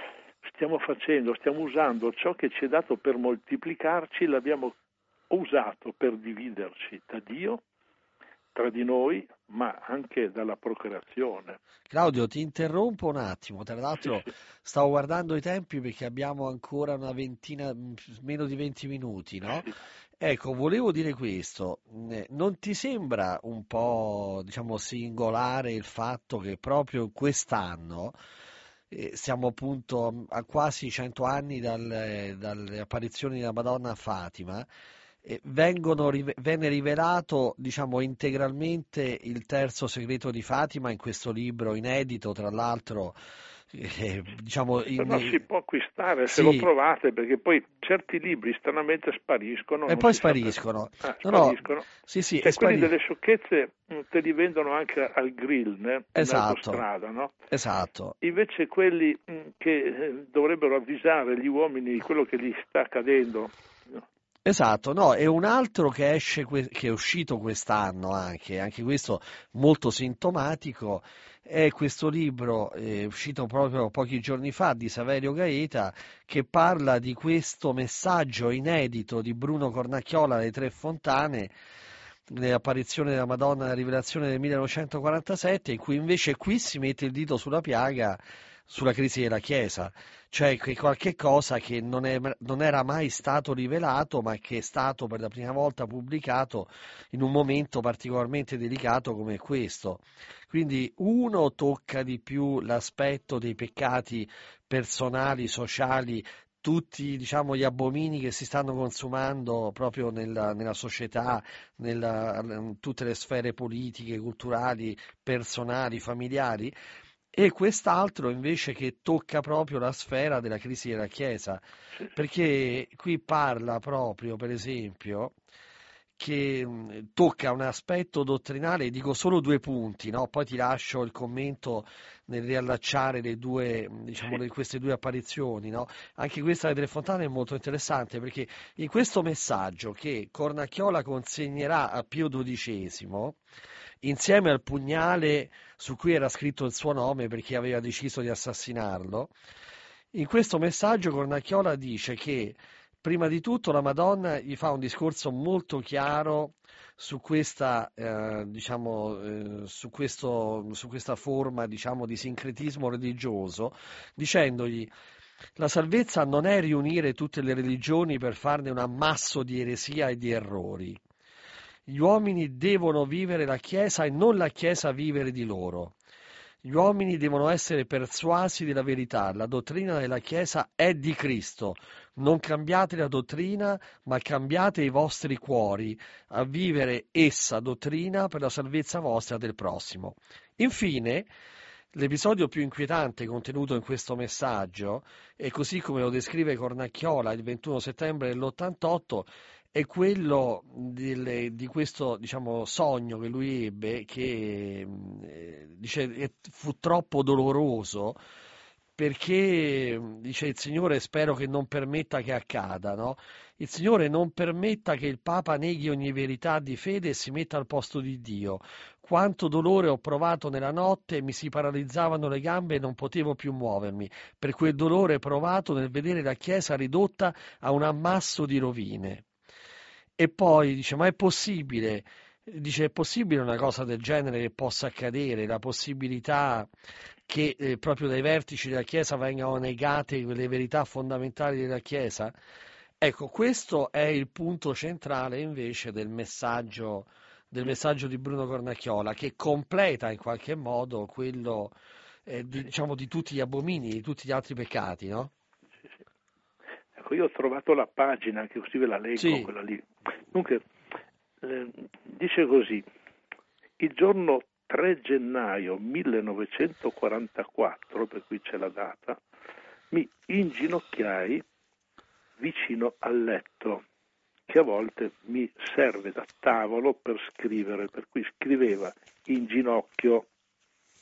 stiamo facendo, stiamo usando ciò che ci è dato per moltiplicarci, l'abbiamo usato per dividerci da Dio, tra di noi, ma anche dalla procreazione. Claudio, ti interrompo un attimo, tra l'altro Sì, sì. stavo guardando i tempi perché abbiamo ancora una ventina, meno di venti minuti, no? Sì. Ecco, volevo dire questo, eh, non ti sembra un po', diciamo, singolare il fatto che proprio quest'anno, eh, siamo appunto a quasi cento anni dal- dalle apparizioni della Madonna a Fatima, eh, vengono rive- venne rivelato, diciamo, integralmente il terzo segreto di Fatima in questo libro inedito, tra l'altro, eh, diciamo, in, Però si può acquistare se lo sì, trovate, perché poi certi libri stranamente spariscono, e non poi si sa perché. spariscono. Ah, No, no, spariscono. sì, sì, è Cioè quelli spari- delle sciocchezze mh, te li vendono anche al grill, né? In Esatto, autostrada, no? esatto. Invece quelli mh, che eh, dovrebbero avvisare gli uomini di quello che gli sta accadendo. No? Esatto, no, e un altro che esce, que- che è uscito quest'anno anche, anche questo molto sintomatico, è questo libro eh, uscito proprio pochi giorni fa di Saverio Gaeta, che parla di questo messaggio inedito di Bruno Cornacchiola alle Tre Fontane, l'apparizione della Madonna nella Rivelazione del millenovecentoquarantasette, in cui invece qui si mette il dito sulla piaga sulla crisi della Chiesa, cioè che qualche cosa che non, è, non era mai stato rivelato, ma che è stato per la prima volta pubblicato in un momento particolarmente delicato come questo. Quindi uno tocca di più l'aspetto dei peccati personali, sociali, tutti, diciamo, gli abomini che si stanno consumando proprio nella, nella società, nella, in tutte le sfere politiche, culturali, personali, familiari, e quest'altro invece che tocca proprio la sfera della crisi della Chiesa, Sì, sì. perché qui parla proprio, per esempio, che mh, tocca un aspetto dottrinale, dico solo due punti, no? Poi ti lascio il commento nel riallacciare le due, mh, diciamo, Sì. le- queste due apparizioni, no? Anche questa delle Tre Fontane è molto interessante perché in questo messaggio che Cornacchiola consegnerà a Pio dodicesimo, insieme al pugnale su cui era scritto il suo nome perché aveva deciso di assassinarlo, in questo messaggio Cornacchiola dice che prima di tutto la Madonna gli fa un discorso molto chiaro su questa, eh, diciamo, eh, su questo, su questa forma, diciamo, di sincretismo religioso, dicendogli la salvezza non è riunire tutte le religioni per farne un ammasso di eresia e di errori. Gli uomini devono vivere la Chiesa e non la Chiesa vivere di loro. Gli uomini devono essere persuasi della verità. La dottrina della Chiesa è di Cristo. Non cambiate la dottrina, ma cambiate i vostri cuori a vivere essa dottrina per la salvezza vostra e del prossimo. Infine, l'episodio più inquietante contenuto in questo messaggio, e così come lo descrive Cornacchiola il ventuno settembre dell'ottantotto, è quello del- di questo, diciamo, sogno che lui ebbe, che eh, dice, è- fu troppo doloroso perché dice il Signore spero che non permetta che accada, no? Il Signore non permetta che il Papa neghi ogni verità di fede e si metta al posto di Dio. Quanto dolore ho provato nella notte, mi si paralizzavano le gambe e non potevo più muovermi, per quel dolore provato nel vedere la Chiesa ridotta a un ammasso di rovine. E poi dice, ma è possibile? Dice, è possibile una cosa del genere che possa accadere? La possibilità che eh, proprio dai vertici della Chiesa vengano negate le verità fondamentali della Chiesa? Ecco, questo è il punto centrale invece del messaggio, del messaggio di Bruno Cornacchiola, che completa in qualche modo quello, eh, di, diciamo, di tutti gli abomini, di tutti gli altri peccati, no? Sì, sì. Ecco, io ho trovato la pagina, che così ve la leggo, Sì, quella lì. Dunque, eh, dice così, il giorno tre gennaio millenovecentoquarantaquattro, per cui c'è la data, mi inginocchiai vicino al letto, che a volte mi serve da tavolo per scrivere, per cui scriveva in ginocchio,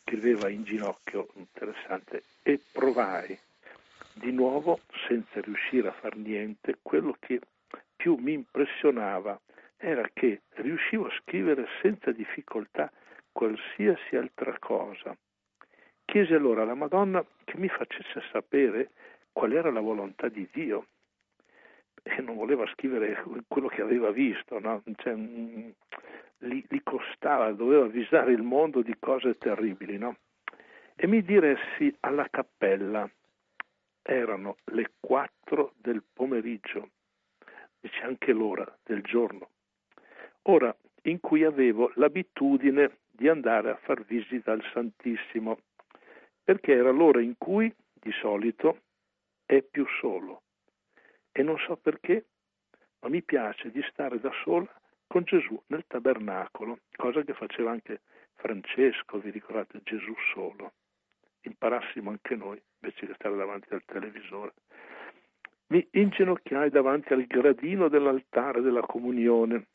scriveva in ginocchio, interessante, e provai di nuovo, senza riuscire a far niente, quello che più mi impressionava era che riuscivo a scrivere senza difficoltà qualsiasi altra cosa. Chiesi allora alla Madonna che mi facesse sapere qual era la volontà di Dio, e non voleva scrivere quello che aveva visto, no? Cioè, mh, gli, gli costava, doveva avvisare il mondo di cose terribili, no? E mi diressi alla cappella. Erano le quattro del pomeriggio, dice anche l'ora del giorno, ora in cui avevo l'abitudine di andare a far visita al Santissimo, perché era l'ora in cui di solito è più solo, e non so perché, ma mi piace di stare da sola con Gesù nel tabernacolo, cosa che faceva anche Francesco, vi ricordate, Gesù solo. Imparassimo anche noi, invece che stare davanti al televisore. Mi inginocchiai davanti al gradino dell'altare della comunione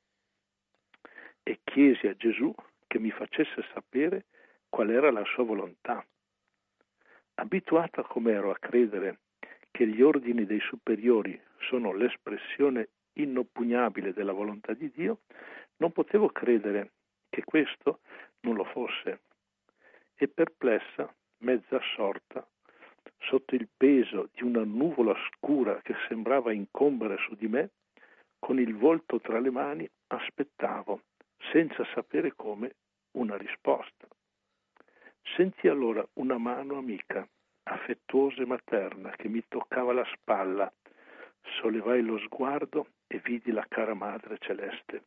e chiesi a Gesù che mi facesse sapere qual era la sua volontà. Abituata come ero a credere che gli ordini dei superiori sono l'espressione inoppugnabile della volontà di Dio, non potevo credere che questo non lo fosse, e perplessa, mezza assorta, sotto il peso di una nuvola scura che sembrava incombere su di me, con il volto tra le mani aspettavo, senza sapere come, una risposta. Sentì allora una mano amica, affettuosa e materna, che mi toccava la spalla. Sollevai lo sguardo e vidi la cara Madre Celeste.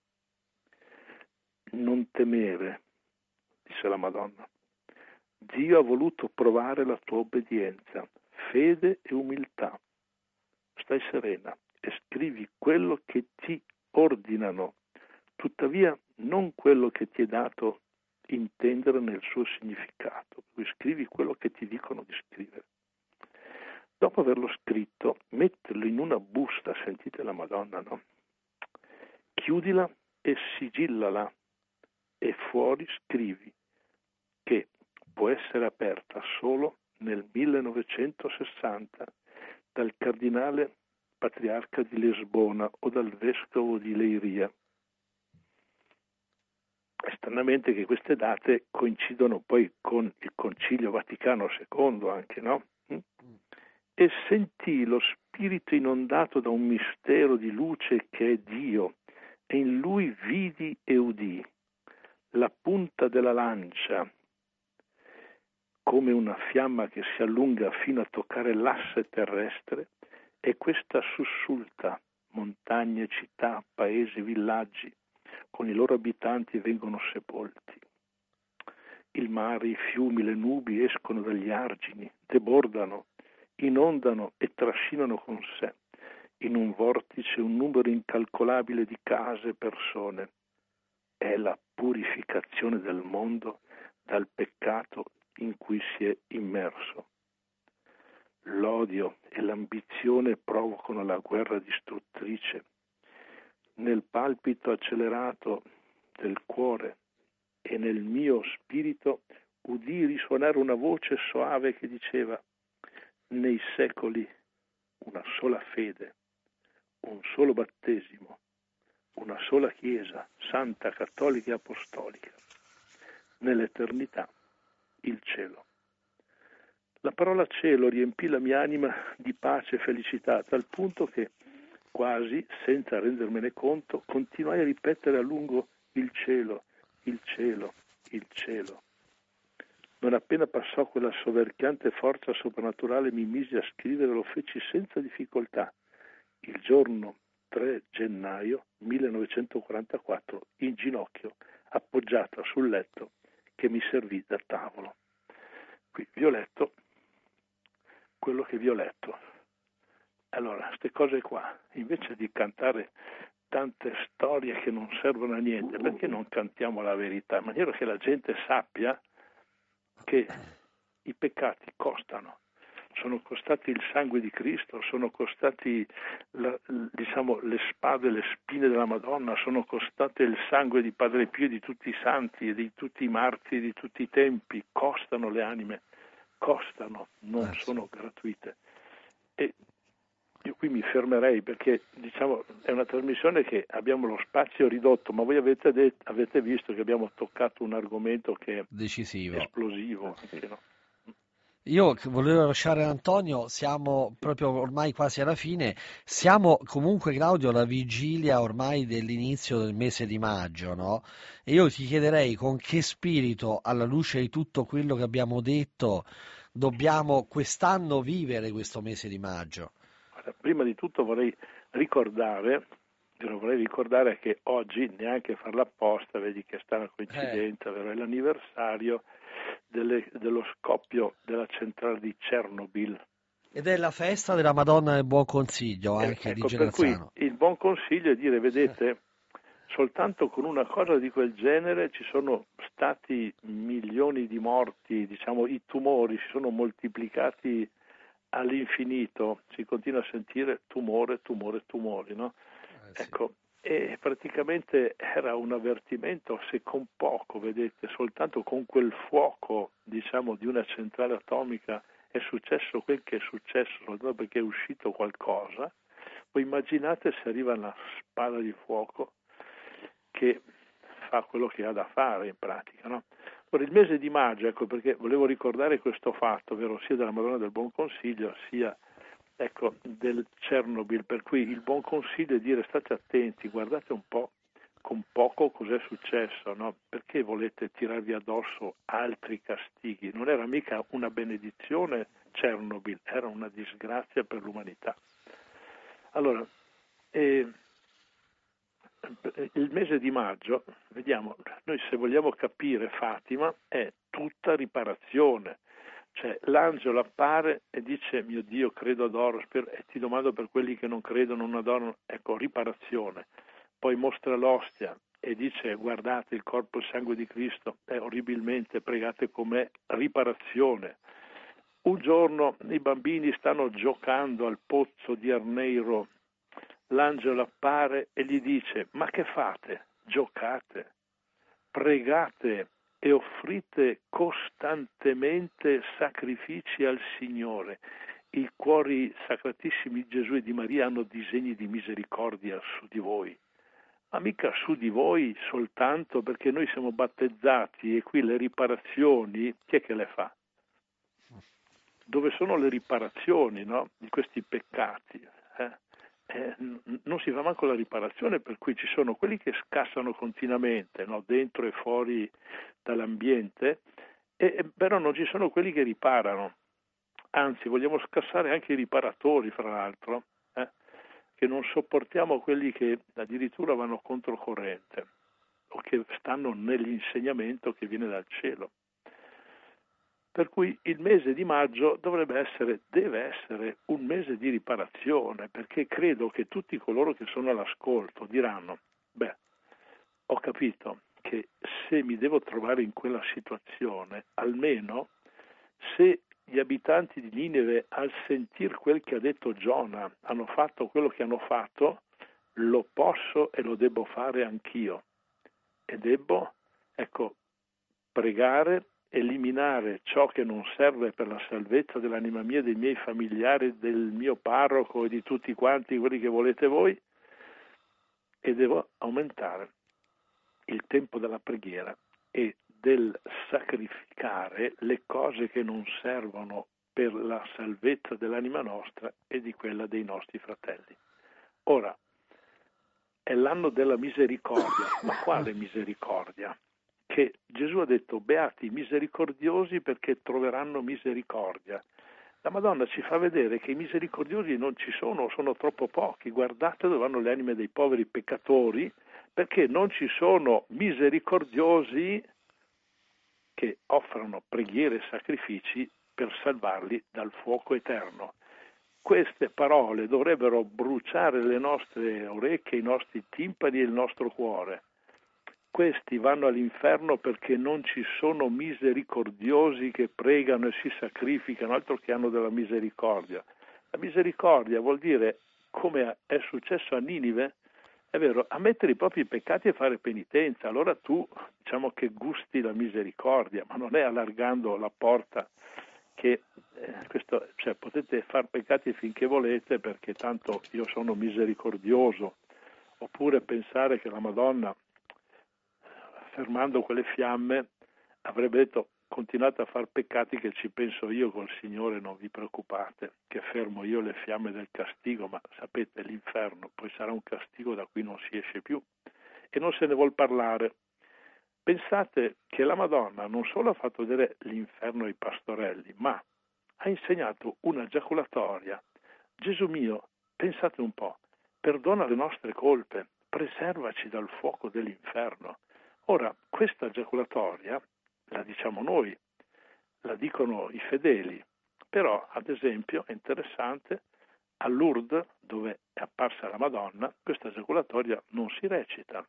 Non temere, disse la Madonna. Dio ha voluto provare la tua obbedienza, fede e umiltà. Stai serena e scrivi quello che ti ordinano, tuttavia non quello che ti è dato intendere nel suo significato. Quindi scrivi quello che ti dicono di scrivere. Dopo averlo scritto, metterlo in una busta, sentite la Madonna, no? Chiudila e sigillala, e fuori scrivi che può essere aperta solo nel millenovecentosessanta dal cardinale patriarca di Lisbona o dal vescovo di Leiria. Stranamente che queste date coincidono poi con il Concilio Vaticano secondo anche, no? E sentì lo spirito inondato da un mistero di luce che è Dio, e in lui vidi e udì la punta della lancia come una fiamma che si allunga fino a toccare l'asse terrestre, e questa sussulta montagne, città, paesi, villaggi, con i loro abitanti vengono sepolti. Il mare, i fiumi, le nubi escono dagli argini, debordano, inondano e trascinano con sé in un vortice un numero incalcolabile di case e persone. È la purificazione del mondo dal peccato in cui si è immerso. L'odio e l'ambizione provocano la guerra distruttrice. Nel palpito accelerato del cuore e nel mio spirito udì risuonare una voce soave che diceva: nei secoli una sola fede, un solo battesimo, una sola Chiesa, santa, cattolica e apostolica. Nell'eternità il cielo. La parola cielo riempì la mia anima di pace e felicità, a tal punto che, quasi senza rendermene conto, continuai a ripetere a lungo il cielo, il cielo, il cielo. Non appena passò quella soverchiante forza soprannaturale, mi misi a scrivere, lo feci senza difficoltà, il giorno tre gennaio millenovecentoquarantaquattro, in ginocchio, appoggiata sul letto che mi servì da tavolo. Qui vi ho letto quello che vi ho letto. Allora, queste cose qua, invece di cantare tante storie che non servono a niente, perché non cantiamo la verità, in maniera che la gente sappia che i peccati costano. sono costati il sangue di Cristo, sono costati la, diciamo, le spade, le spine della Madonna, sono costate il sangue di Padre Pio e di tutti i santi e di tutti i martiri di tutti i tempi, costano le anime, costano, non sono gratuite. E io qui mi fermerei perché diciamo è una trasmissione che abbiamo lo spazio ridotto, ma voi avete, det- avete visto che abbiamo toccato un argomento che è decisivo, esplosivo. Anche, no? Io volevo lasciare Antonio, siamo proprio ormai quasi alla fine, siamo comunque Claudio alla vigilia ormai dell'inizio del mese di maggio, no? E io ti chiederei con che spirito, alla luce di tutto quello che abbiamo detto, dobbiamo quest'anno vivere questo mese di maggio. Prima di tutto vorrei ricordare, vorrei ricordare che oggi, neanche farla apposta, vedi che sta una coincidenza, eh. è l'anniversario delle, dello scoppio della centrale di Chernobyl. Ed è la festa della Madonna del Buon Consiglio, anche eh, di ecco, per cui Genazzano. il buon consiglio è dire, vedete, soltanto con una cosa di quel genere ci sono stati milioni di morti, diciamo i tumori si sono moltiplicati all'infinito, si continua a sentire tumore, tumore, tumori, no? Eh, sì. Ecco, e praticamente era un avvertimento, se con poco, vedete, soltanto con quel fuoco, diciamo, di una centrale atomica è successo quel che è successo, soltanto perché è uscito qualcosa, voi immaginate se arriva una spada di fuoco che fa quello che ha da fare in pratica, no? Ora, il mese di maggio, ecco perché volevo ricordare questo fatto, ovvero sia della Madonna del Buon Consiglio, sia ecco, del Chernobyl, per cui il buon consiglio è dire state attenti, guardate un po' con poco cos'è successo, no? Perché volete tirarvi addosso altri castighi? Non era mica una benedizione Chernobyl, era una disgrazia per l'umanità. Allora, eh, il mese di maggio, vediamo, noi se vogliamo capire Fatima è tutta riparazione, cioè l'angelo appare e dice mio Dio credo adoro spero, e ti domando per quelli che non credono, non adorano, ecco riparazione, poi mostra l'ostia e dice guardate il corpo e il sangue di Cristo è orribilmente, pregate con me, riparazione. Un giorno i bambini stanno giocando al pozzo di Arneiro, l'angelo appare e gli dice ma che fate? Giocate, pregate e offrite costantemente sacrifici al Signore. I cuori sacratissimi di Gesù e di Maria hanno disegni di misericordia su di voi, ma mica su di voi soltanto perché noi siamo battezzati e qui le riparazioni, chi è che le fa? Dove sono le riparazioni, no? Di questi peccati? Eh? Eh, non si fa manco la riparazione, per cui ci sono quelli che scassano continuamente, no? Dentro e fuori dall'ambiente, e, e, però non ci sono quelli che riparano, anzi vogliamo scassare anche i riparatori, fra l'altro, eh? Che non sopportiamo quelli che addirittura vanno controcorrente o che stanno nell'insegnamento che viene dal cielo. Per cui il mese di maggio dovrebbe essere, deve essere un mese di riparazione, perché credo che tutti coloro che sono all'ascolto diranno, beh, ho capito che se mi devo trovare in quella situazione, almeno se gli abitanti di Nineve al sentir quel che ha detto Giona hanno fatto quello che hanno fatto, lo posso e lo devo fare anch'io. E debbo, ecco, pregare, eliminare ciò che non serve per la salvezza dell'anima mia, dei miei familiari, del mio parroco e di tutti quanti quelli che volete voi, e devo aumentare il tempo della preghiera e del sacrificare le cose che non servono per la salvezza dell'anima nostra e di quella dei nostri fratelli. Ora, è l'anno della misericordia, ma quale misericordia? Che Gesù ha detto beati i misericordiosi perché troveranno misericordia. La Madonna ci fa vedere che i misericordiosi non ci sono, sono troppo pochi. Guardate dove vanno le anime dei poveri peccatori, perché non ci sono misericordiosi che offrano preghiere e sacrifici per salvarli dal fuoco eterno. Queste parole dovrebbero bruciare le nostre orecchie, i nostri timpani e il nostro cuore. questi vanno all'inferno perché non ci sono misericordiosi che pregano e si sacrificano, altro che hanno della misericordia. La misericordia vuol dire, come è successo a Ninive, è vero, ammettere i propri peccati e fare penitenza. Allora tu, diciamo che gusti la misericordia, ma non è allargando la porta che eh, questo, cioè, potete far peccati finché volete perché tanto io sono misericordioso, oppure pensare che la Madonna, fermando quelle fiamme, avrebbe detto: continuate a far peccati che ci penso io col Signore, non vi preoccupate, che fermo io le fiamme del castigo. Ma sapete, l'inferno poi sarà un castigo da cui non si esce più e non se ne vuol parlare. Pensate che la Madonna non solo ha fatto vedere l'inferno ai pastorelli, ma ha insegnato una giaculatoria. Gesù mio, pensate un po', perdona le nostre colpe, preservaci dal fuoco dell'inferno. Ora, questa giaculatoria la diciamo noi, la dicono i fedeli, però ad esempio è interessante, a Lourdes, dove è apparsa la Madonna, questa giaculatoria non si recita.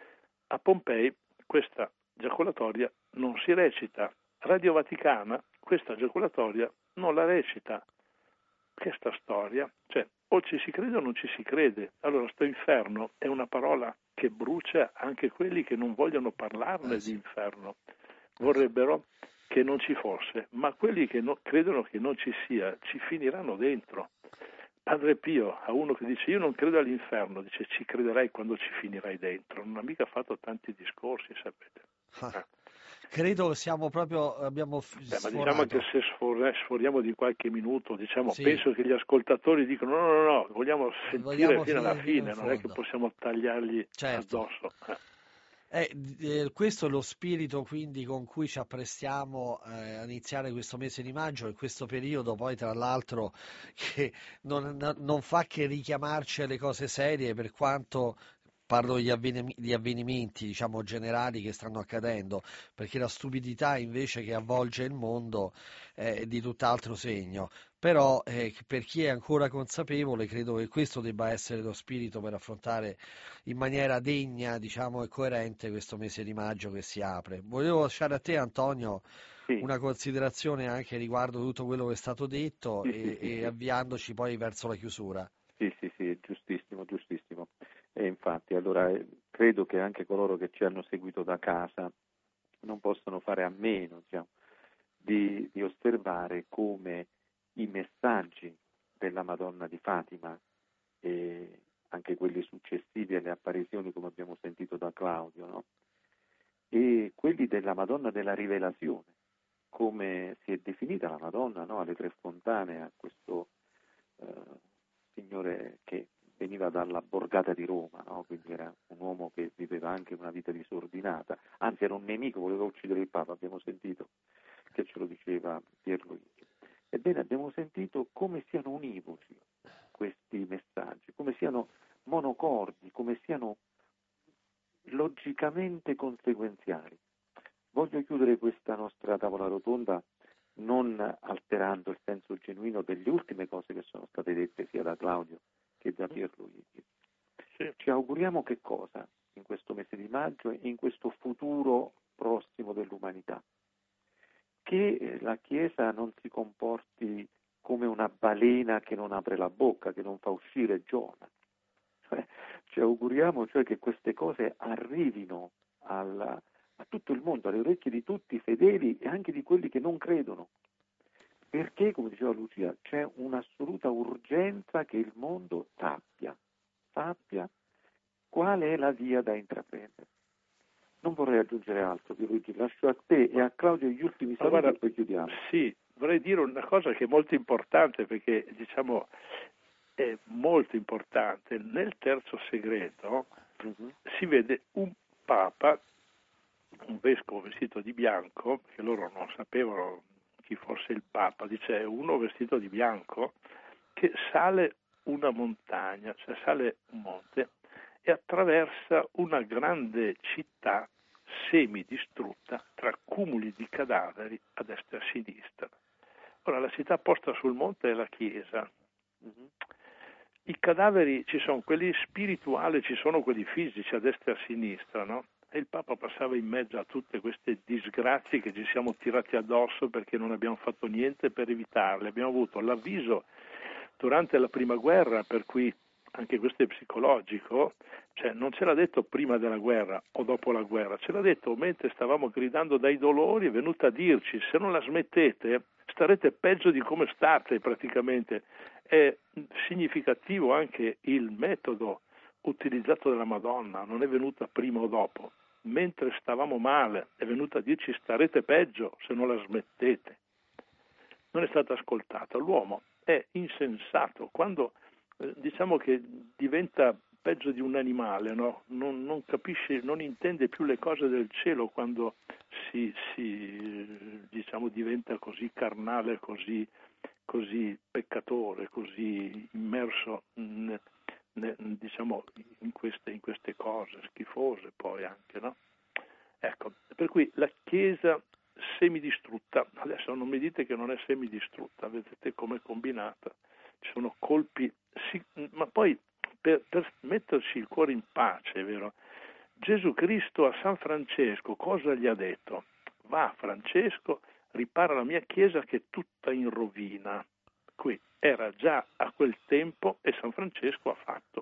A Pompei questa giaculatoria non si recita. Radio Vaticana questa giaculatoria non la recita. Che sta storia? Cioè, o ci si crede o non ci si crede. Allora, sto inferno è una parola che brucia anche quelli che non vogliono parlarne eh sì. di inferno. Vorrebbero che non ci fosse, ma quelli che no, credono che non ci sia, ci finiranno dentro. Padre Pio, a uno che dice io non credo all'inferno, dice ci crederai quando ci finirai dentro. Non ha mica fatto tanti discorsi, sapete. Ah, Eh. credo siamo proprio, abbiamo Beh, ma diciamo che sforato. se sfor- sforiamo di qualche minuto, diciamo, Sì. penso che gli ascoltatori dicono no, no, no, vogliamo sentire Vogliamo fino alla finire fino in fine, non è che fondo. possiamo tagliargli Certo. addosso. Eh. Eh, eh, questo è lo spirito quindi con cui ci apprestiamo eh, a iniziare questo mese di maggio e questo periodo poi tra l'altro che non, non fa che richiamarci alle cose serie, per quanto parlo degli avvenim- di avvenimenti diciamo generali che stanno accadendo, perché la stupidità invece che avvolge il mondo è di tutt'altro segno. Però eh, per chi è ancora consapevole credo che questo debba essere lo spirito per affrontare in maniera degna, diciamo, e coerente questo mese di maggio che si apre. Volevo lasciare a te, Antonio, Sì, una considerazione anche riguardo tutto quello che è stato detto sì, sì, e, sì, e sì. avviandoci poi verso la chiusura. Sì, sì, sì, giustissimo, giustissimo. E infatti, allora, eh, credo che anche coloro che ci hanno seguito da casa non possono fare a meno, diciamo, di, di osservare come i messaggi della Madonna di Fatima e anche quelli successivi alle apparizioni, come abbiamo sentito da Claudio, no? E quelli della Madonna della Rivelazione, come si è definita la Madonna, no? Alle Tre Fontane, a questo eh, signore che veniva dalla borgata di Roma, no? Quindi era un uomo che viveva anche una vita disordinata, anzi era un nemico, voleva uccidere il Papa, abbiamo sentito che ce lo diceva Pierluigi. Ebbene, abbiamo sentito come siano univoci questi messaggi, come siano monocordi, come siano logicamente conseguenziali. Voglio chiudere questa nostra tavola rotonda non alterando il senso genuino delle ultime cose che sono state dette sia da Claudio che da Pierluigi. Sì. Ci auguriamo che cosa in questo mese di maggio e in questo futuro prossimo dell'umanità? Che la Chiesa non si comporti come una balena che non apre la bocca, che non fa uscire Giona. Cioè, ci auguriamo cioè che queste cose arrivino alla, a tutto il mondo, alle orecchie di tutti i fedeli e anche di quelli che non credono. Perché, come diceva Lucia, c'è un'assoluta urgenza che il mondo sappia, sappia qual è la via da intraprendere. Non vorrei aggiungere altro, Luigi, lascio a te e a Claudio gli ultimi saluti Allora, e poi chiudiamo. sì, vorrei dire una cosa che è molto importante perché, diciamo, è molto importante. Nel terzo segreto uh-huh. si vede un papa, un vescovo vestito di bianco, che loro non sapevano chi fosse il papa, dice uno vestito di bianco che sale una montagna, cioè sale un monte e attraversa una grande città semidistrutta tra cumuli di cadaveri a destra e a sinistra. Ora la città posta sul monte è la chiesa. Uh-huh. I cadaveri ci sono quelli spirituali, ci sono quelli fisici a destra e a sinistra, no? e il Papa passava in mezzo a tutte queste disgrazie che ci siamo tirati addosso perché non abbiamo fatto niente per evitarle. Abbiamo avuto l'avviso durante la prima guerra, per cui anche questo è psicologico, cioè non ce l'ha detto prima della guerra o dopo la guerra, ce l'ha detto mentre stavamo gridando dai dolori, è venuta a dirci: se non la smettete starete peggio di come state praticamente. È significativo anche il metodo utilizzato dalla Madonna, non è venuta prima o dopo, mentre stavamo male, è venuta a dirci starete peggio se non la smettete. Non è stata ascoltata. L'uomo è insensato quando eh, diciamo che diventa peggio di un animale, no? non, non capisce, non intende più le cose del cielo quando si, si diciamo diventa così carnale, così, così peccatore, così immerso in, diciamo in queste, in queste cose schifose poi anche, no? Ecco, per cui la Chiesa semidistrutta, adesso non mi dite che non è semidistrutta, vedete com'è combinata, ci sono colpi, sì, ma poi per, per metterci il cuore in pace, è vero? Gesù Cristo a San Francesco cosa gli ha detto? Va Francesco, ripara la mia Chiesa che è tutta in rovina. Qui era già a quel tempo e San Francesco ha fatto.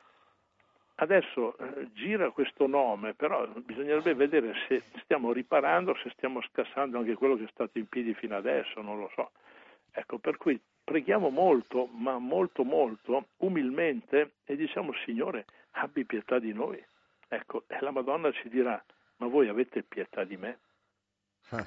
Adesso eh, gira questo nome, però bisognerebbe vedere se stiamo riparando, se stiamo scassando anche quello che è stato in piedi fino adesso, non lo so. Ecco, per cui preghiamo molto, ma molto molto, umilmente, e diciamo: Signore, abbi pietà di noi. Ecco, e la Madonna ci dirà: ma voi avete pietà di me? Ah,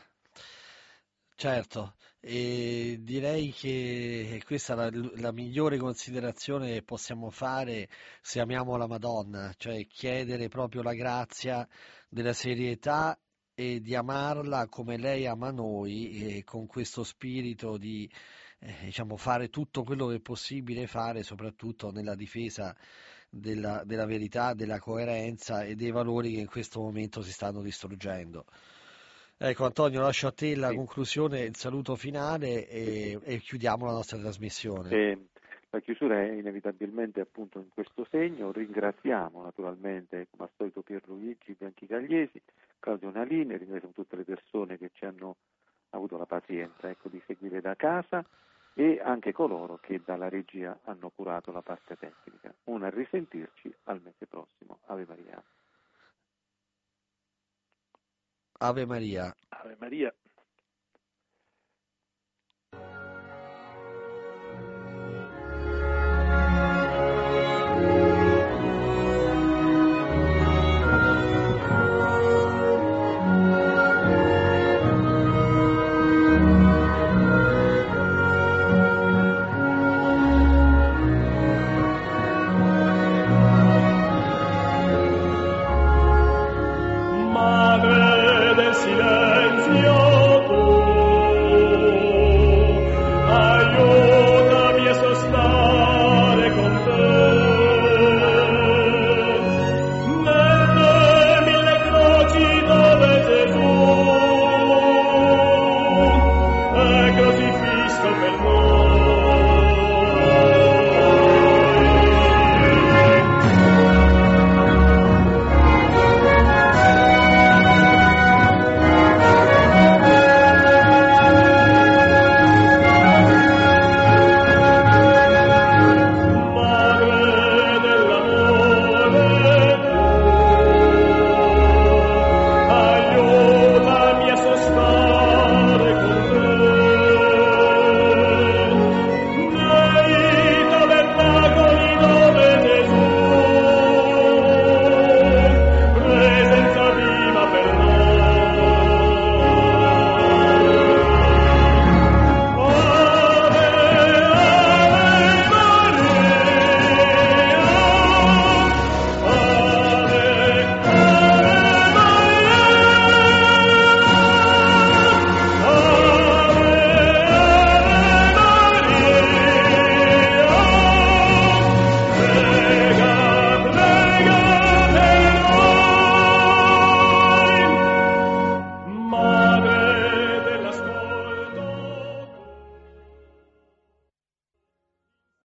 certo, e direi che questa è la, la migliore considerazione che possiamo fare se amiamo la Madonna, cioè chiedere proprio la grazia della serietà e di amarla come lei ama noi, e con questo spirito di eh, diciamo, fare tutto quello che è possibile fare, soprattutto nella difesa della, della verità, della coerenza e dei valori che in questo momento si stanno distruggendo. Ecco, Antonio, lascio a te la Sì. conclusione, il saluto finale e, e chiudiamo la nostra trasmissione. E la chiusura è inevitabilmente appunto in questo segno. Ringraziamo naturalmente, come al solito, Pierluigi Bianchicagliesi, Claudio Nalini, ringraziamo tutte le persone che ci hanno avuto la pazienza, ecco, di seguire da casa, e anche coloro che dalla regia hanno curato la parte tecnica. Un a risentirci al mese prossimo. Ave Maria. Ave Maria. Ave Maria.